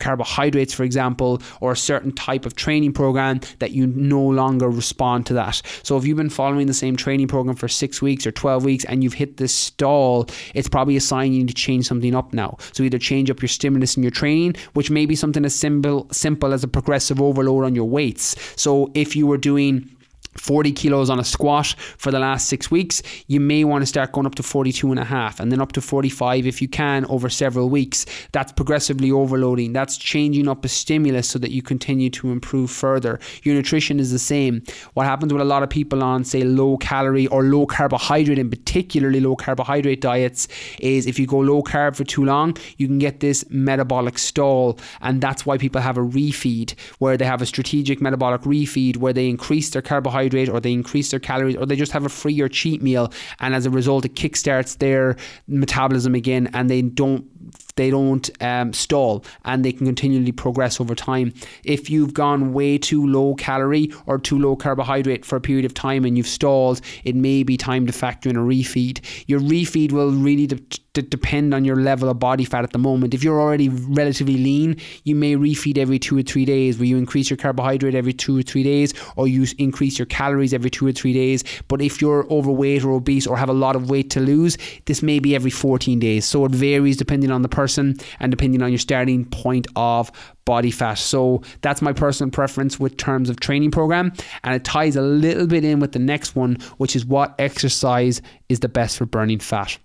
carbohydrates, for example, or a certain type of training program, that you no longer respond to that. So if you've been following the same training program for six weeks or twelve weeks and you've hit this stall, it's probably a sign you need to change something up now. So either change up your stimulus in your training, which may be something as simple simple as a progressive overload on your weights. So if you were doing forty kilos on a squat for the last six weeks, you may want to start going up to forty-two and a half and then up to forty-five if you can over several weeks. That's progressively overloading. That's changing up a stimulus so that you continue to improve further. Your nutrition is the same. What happens with a lot of people on, say, low calorie or low carbohydrate, and particularly low carbohydrate diets, is if you go low carb for too long, you can get this metabolic stall. And that's why people have a refeed, where they have a strategic metabolic refeed where they increase their carbohydrate or they increase their calories, or they just have a free or cheat meal, and as a result it kickstarts their metabolism again, and they don't they don't um, stall, and they can continually progress over time. If you've gone way too low calorie or too low carbohydrate for a period of time and you've stalled, it may be time to factor in a refeed. Your refeed will really de- de- depend on your level of body fat at the moment. If you're already relatively lean, you may refeed every two or three days, where you increase your carbohydrate every two or three days, or you increase your calories every two or three days. But if you're overweight or obese or have a lot of weight to lose, this may be every fourteen days. So it varies depending on the person and depending on your starting point of body fat. So that's my personal preference with terms of training program, and it ties a little bit in with the next one, which is what exercise is the best for burning fat.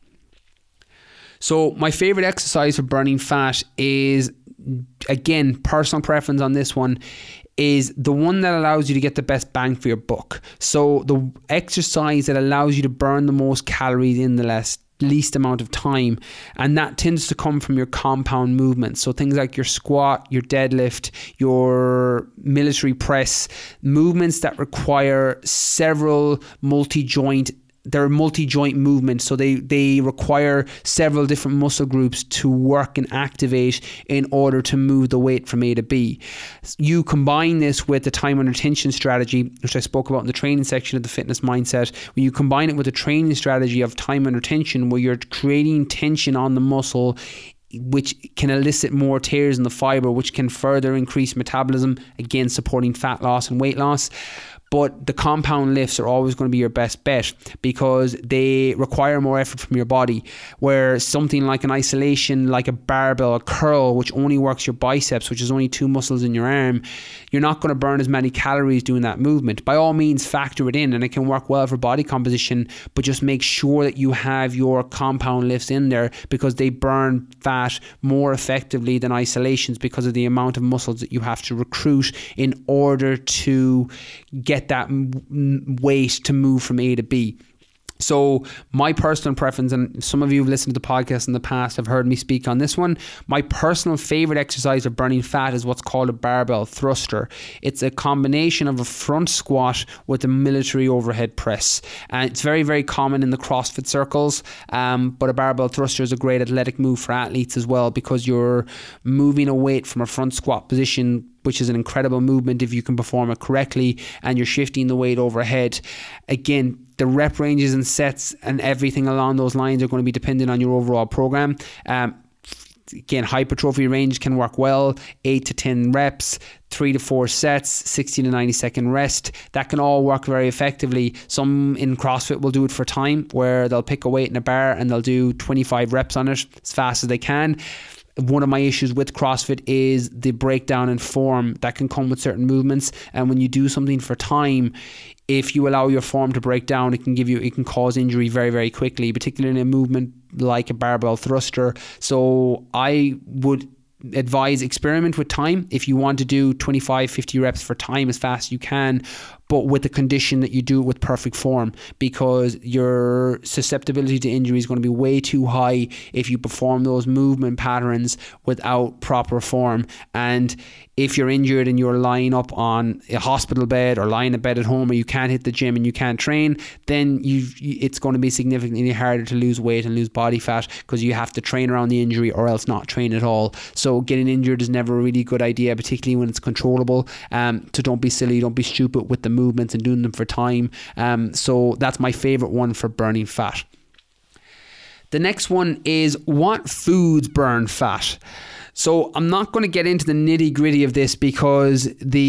So my favorite exercise for burning fat is, again, personal preference on this one, is the one that allows you to get the best bang for your buck. So the exercise that allows you to burn the most calories in the less least amount of time, and that tends to come from your compound movements. So things like your squat, your deadlift, your military press, movements that require several multi-joint they're multi-joint movements, so they they require several different muscle groups to work and activate in order to move the weight from A to B. You combine this with the time under tension strategy, which I spoke about in the training section of the fitness mindset. When you combine it with a training strategy of time under tension, where you're creating tension on the muscle, which can elicit more tears in the fiber, which can further increase metabolism, again supporting fat loss and weight loss. But the compound lifts are always going to be your best bet, because they require more effort from your body, where something like an isolation, like a barbell, a curl, which only works your biceps, which is only two muscles in your arm, you're not going to burn as many calories doing that movement. By all means, factor it in, and it can work well for body composition, but just make sure that you have your compound lifts in there, because they burn fat more effectively than isolations, because of the amount of muscles that you have to recruit in order to get that weight to move from A to B. So my personal preference, and some of you who've listened to the podcast in the past have heard me speak on this one, my personal favorite exercise of burning fat is what's called a barbell thruster. It's a combination of a front squat with a military overhead press, and it's very very common in the CrossFit circles, um, but a barbell thruster is a great athletic move for athletes as well, because you're moving a weight from a front squat position, which is an incredible movement if you can perform it correctly, and you're shifting the weight overhead. Again, the rep ranges and sets and everything along those lines are going to be dependent on your overall program. Um, again, hypertrophy range can work well, eight to ten reps, three to four sets, sixty to ninety second rest. That can all work very effectively. Some in CrossFit will do it for time, where they'll pick a weight in a bar and they'll do twenty-five reps on it as fast as they can. One of my issues with CrossFit is the breakdown in form that can come with certain movements, and when you do something for time, if you allow your form to break down, it can give you, it can cause injury very, very quickly, particularly in a movement like a barbell thruster. So I would advise experiment with time. If you want to do twenty-five, fifty reps for time as fast as you can, but with the condition that you do it with perfect form, because your susceptibility to injury is going to be way too high if you perform those movement patterns without proper form. And if you're injured and you're lying up on a hospital bed or lying in bed at home, or you can't hit the gym and you can't train, then you've, it's going to be significantly harder to lose weight and lose body fat, because you have to train around the injury or else not train at all. So getting injured is never a really good idea, particularly when it's controllable. Um, so don't be silly, don't be stupid with the movements and doing them for time. Um, so that's my favorite one for burning fat. The next one is, what foods burn fat? So I'm not going to get into the nitty gritty of this because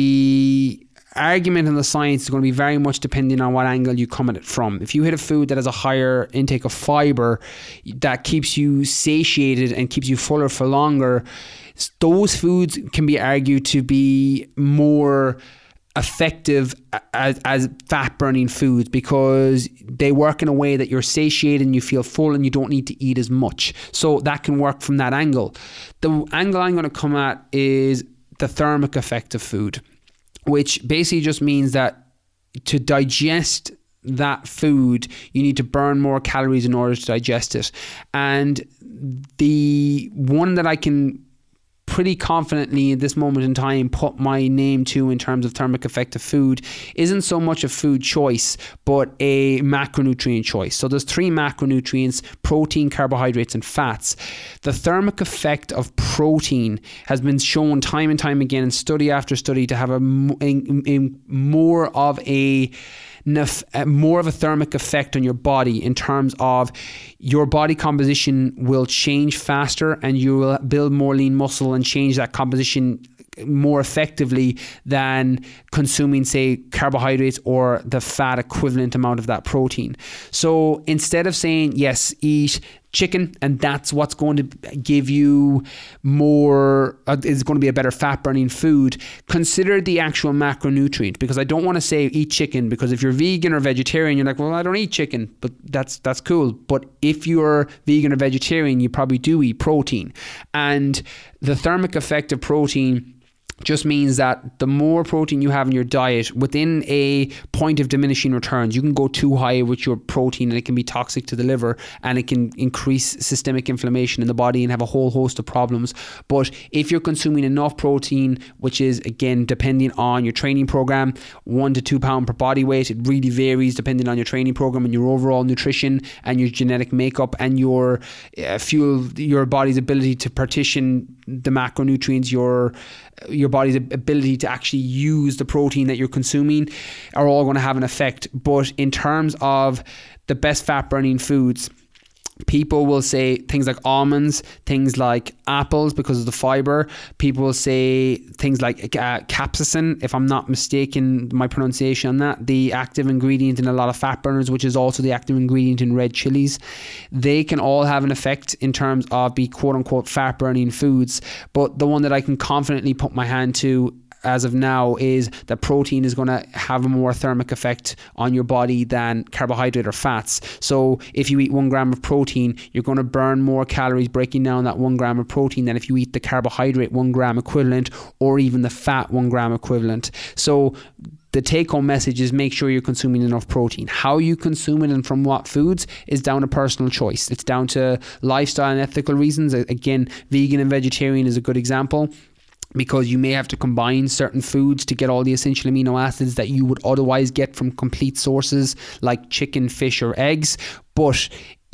the argument and the science is going to be very much depending on what angle you come at it from. If you hit a food that has a higher intake of fiber that keeps you satiated and keeps you fuller for longer, those foods can be argued to be more effective as, as fat burning foods because they work in a way that you're satiated and you feel full and you don't need to eat as much. So that can work from that angle. The angle I'm going to come at is the thermic effect of food, which basically just means that to digest that food, you need to burn more calories in order to digest it. And the one that I can pretty confidently at this moment in time put my name to in terms of thermic effect of food isn't so much a food choice but a macronutrient choice. So there's three macronutrients: protein, carbohydrates and fats. The thermic effect of protein has been shown time and time again in study after study to have a, a, a more of a more of a thermic effect on your body in terms of your body composition will change faster and you will build more lean muscle and change that composition more effectively than consuming, say, carbohydrates or the fat equivalent amount of that protein. So instead of saying, yes, eat chicken and that's what's going to give you more, uh, is going to be a better fat burning food, consider the actual macronutrient, because I don't want to say eat chicken, because if you're vegan or vegetarian, you're like, well, I don't eat chicken, but that's that's cool. But if you're vegan or vegetarian, you probably do eat protein. And the thermic effect of protein just means that the more protein you have in your diet, within a point of diminishing returns, you can go too high with your protein and it can be toxic to the liver and it can increase systemic inflammation in the body and have a whole host of problems. But if you're consuming enough protein, which is again depending on your training program, one to two pound per body weight, it really varies depending on your training program and your overall nutrition and your genetic makeup and your uh, fuel, your body's ability to partition the macronutrients, your your body's ability to actually use the protein that you're consuming are all going to have an effect. But in terms of the best fat burning foods, people will say things like almonds, things like apples because of the fiber. People will say things like uh, capsaicin, if I'm not mistaken my pronunciation on that, the active ingredient in a lot of fat burners, which is also the active ingredient in red chilies. They can all have an effect in terms of be quote unquote fat burning foods. But the one that I can confidently put my hand to as of now is that protein is going to have a more thermic effect on your body than carbohydrate or fats. So if you eat one gram of protein, you're going to burn more calories breaking down that one gram of protein than if you eat the carbohydrate one gram equivalent or even the fat one gram equivalent. So the take-home message is make sure you're consuming enough protein. How you consume it and from what foods is down to personal choice. It's down to lifestyle and ethical reasons. Again, vegan and vegetarian is a good example, because you may have to combine certain foods to get all the essential amino acids that you would otherwise get from complete sources like chicken, fish or eggs. But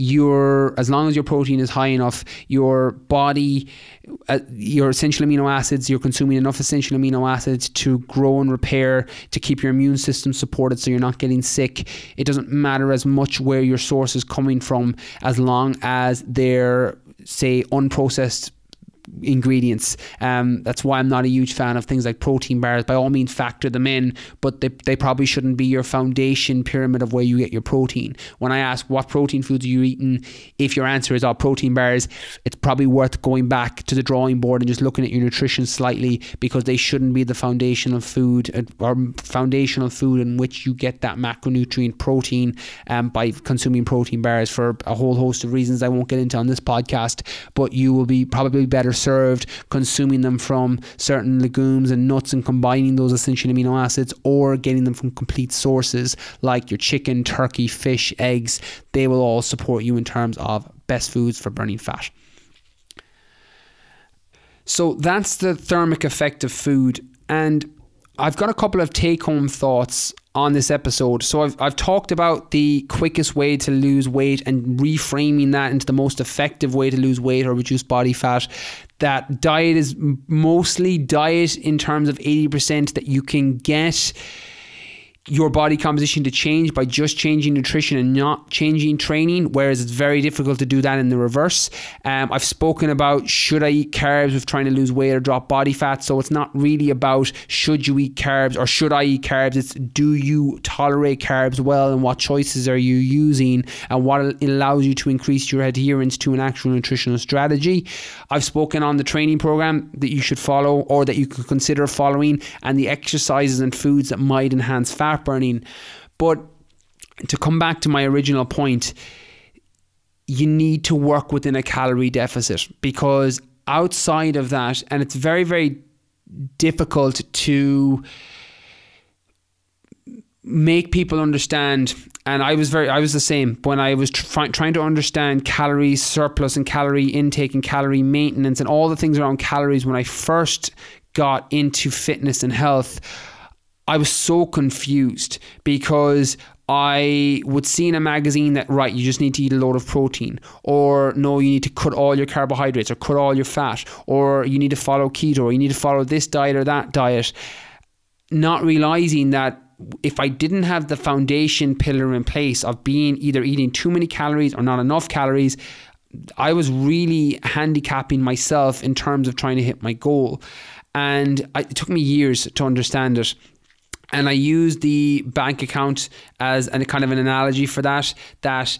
your as long as your protein is high enough, your body, uh, your essential amino acids, you're consuming enough essential amino acids to grow and repair, to keep your immune system supported so you're not getting sick. It doesn't matter as much where your source is coming from as long as they're, say, unprocessed ingredients. Um, that's why I'm not a huge fan of things like protein bars. By all means, factor them in, but they, they probably shouldn't be your foundation pyramid of where you get your protein. When I ask what protein foods are you eating, if your answer is all protein bars, it's probably worth going back to the drawing board and just looking at your nutrition slightly, because they shouldn't be the foundational food or foundational food in which you get that macronutrient protein um, by consuming protein bars for a whole host of reasons I won't get into on this podcast. But you will be probably better served consuming them from certain legumes and nuts and combining those essential amino acids, or getting them from complete sources like your chicken, turkey, fish, eggs. They will all support you in terms of best foods for burning fat. So that's the thermic effect of food. And I've got a couple of take-home thoughts on this episode. So I've I've talked about the quickest way to lose weight and reframing that into the most effective way to lose weight or reduce body fat. That diet is mostly diet in terms of eighty percent that you can get your body composition to change by just changing nutrition and not changing training, whereas it's very difficult to do that in the reverse. Um, I've spoken about should I eat carbs with trying to lose weight or drop body fat, so it's not really about should you eat carbs or should I eat carbs, it's do you tolerate carbs well and what choices are you using and what allows you to increase your adherence to an actual nutritional strategy. I've spoken on the training program that you should follow or that you could consider following and the exercises and foods that might enhance fat burning. But to come back to my original point, you need to work within a calorie deficit, because outside of that, and it's very, very difficult to make people understand, and I was very I was the same when I was try, trying to understand calorie surplus and calorie intake and calorie maintenance and all the things around calories when I first got into fitness and health. I was so confused because I would see in a magazine that, right, you just need to eat a load of protein, or no, you need to cut all your carbohydrates or cut all your fat, or you need to follow keto, or you need to follow this diet or that diet, not realizing that if I didn't have the foundation pillar in place of being either eating too many calories or not enough calories, I was really handicapping myself in terms of trying to hit my goal. And I, it took me years to understand it. And I use the bank account as a kind of an analogy for that, that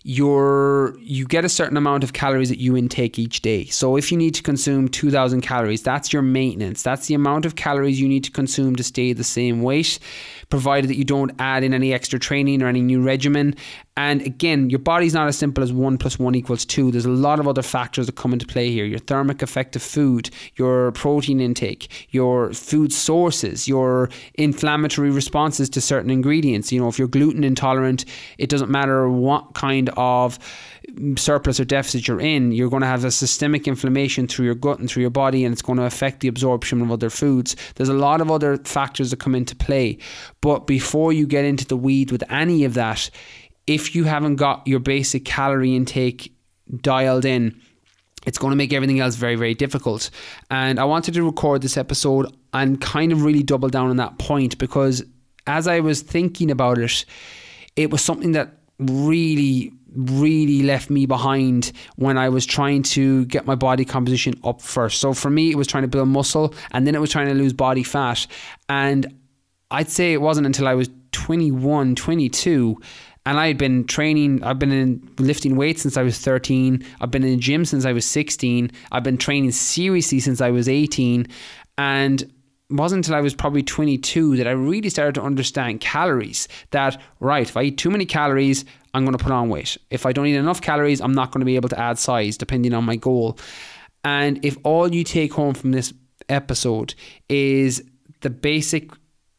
you're, you get a certain amount of calories that you intake each day. So if you need to consume two thousand calories, that's your maintenance. That's the amount of calories you need to consume to stay the same weight, provided that you don't add in any extra training or any new regimen. And again, your body's not as simple as one plus one equals two. There's a lot of other factors that come into play here. Your thermic effect of food, your protein intake, your food sources, your inflammatory responses to certain ingredients. You know, if you're gluten intolerant, it doesn't matter what kind of surplus or deficit you're in, you're going to have a systemic inflammation through your gut and through your body, and it's going to affect the absorption of other foods. There's a lot of other factors that come into play. But before you get into the weeds with any of that, if you haven't got your basic calorie intake dialed in, it's going to make everything else very, very difficult. And I wanted to record this episode and kind of really double down on that point, because as I was thinking about it, it was something that really, really left me behind when I was trying to get my body composition up first. So for me, it was trying to build muscle, and then it was trying to lose body fat. And I'd say it wasn't until I was twenty-one, twenty-two, and I had been training, I've been in lifting weights since I was thirteen. I've been in the gym since I was sixteen. I've been training seriously since I was eighteen. And it wasn't until I was probably twenty-two that I really started to understand calories. That, right, if I eat too many calories, I'm going to put on weight. If I don't eat enough calories, I'm not going to be able to add size depending on my goal. And if all you take home from this episode is the basic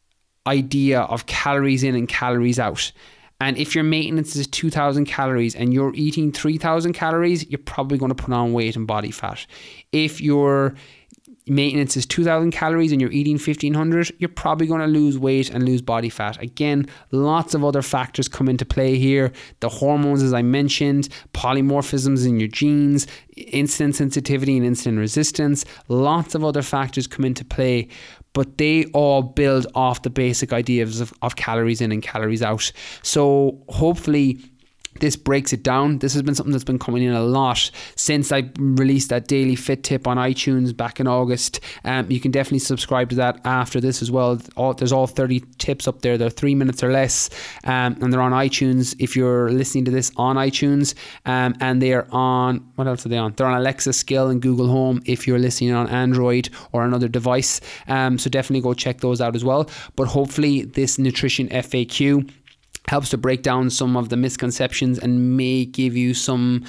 idea of calories in and calories out, and if your maintenance is two thousand calories and you're eating three thousand calories, you're probably going to put on weight and body fat. If your maintenance is two thousand calories and you're eating fifteen hundred, you're probably going to lose weight and lose body fat. Again, lots of other factors come into play here. The hormones, as I mentioned, polymorphisms in your genes, insulin sensitivity and insulin resistance, lots of other factors come into play. But they all build off the basic ideas of, of calories in and calories out. So hopefully this breaks it down. This has been something that's been coming in a lot since I released that daily fit tip on iTunes back in August. Um, you can definitely subscribe to that after this as well. All, there's all thirty tips up there. They're three minutes or less, um, and they're on iTunes if you're listening to this on iTunes. Um, and they're on, what else are they on? They're on Alexa Skill and Google Home if you're listening on Android or another device. Um, so definitely go check those out as well. But hopefully this nutrition F A Q helps to break down some of the misconceptions and may give you some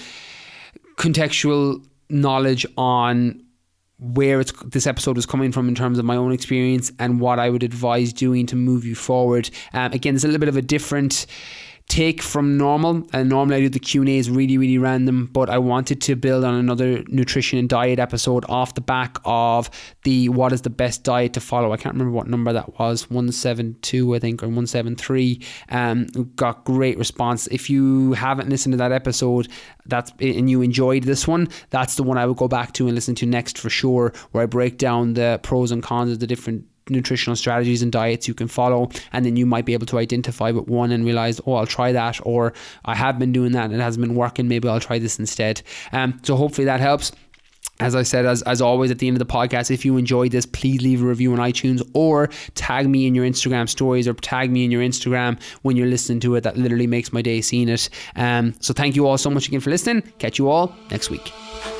contextual knowledge on where it's, this episode is coming from in terms of my own experience and what I would advise doing to move you forward. Um, again, it's a little bit of a different take from normal, and normally I do the Q and A's really, really random, but I wanted to build on another nutrition and diet episode off the back of the what is the best diet to follow. I can't remember what number that was, one seventy-two I think, or one seventy-three. Um, got great response. If you haven't listened to that episode that's and you enjoyed this one, that's the one I would go back to and listen to next for sure, where I break down the pros and cons of the different nutritional strategies and diets you can follow, and then you might be able to identify with one and realize, oh, I'll try that, or I have been doing that and it hasn't been working, maybe I'll try this instead. Um, so hopefully that helps. As I said, as, as always at the end of the podcast, if you enjoyed this, please leave a review on iTunes or tag me in your Instagram stories or tag me in your Instagram when you're listening to it. That literally makes my day seeing it. Um, so thank you all so much again for listening. Catch you all next week.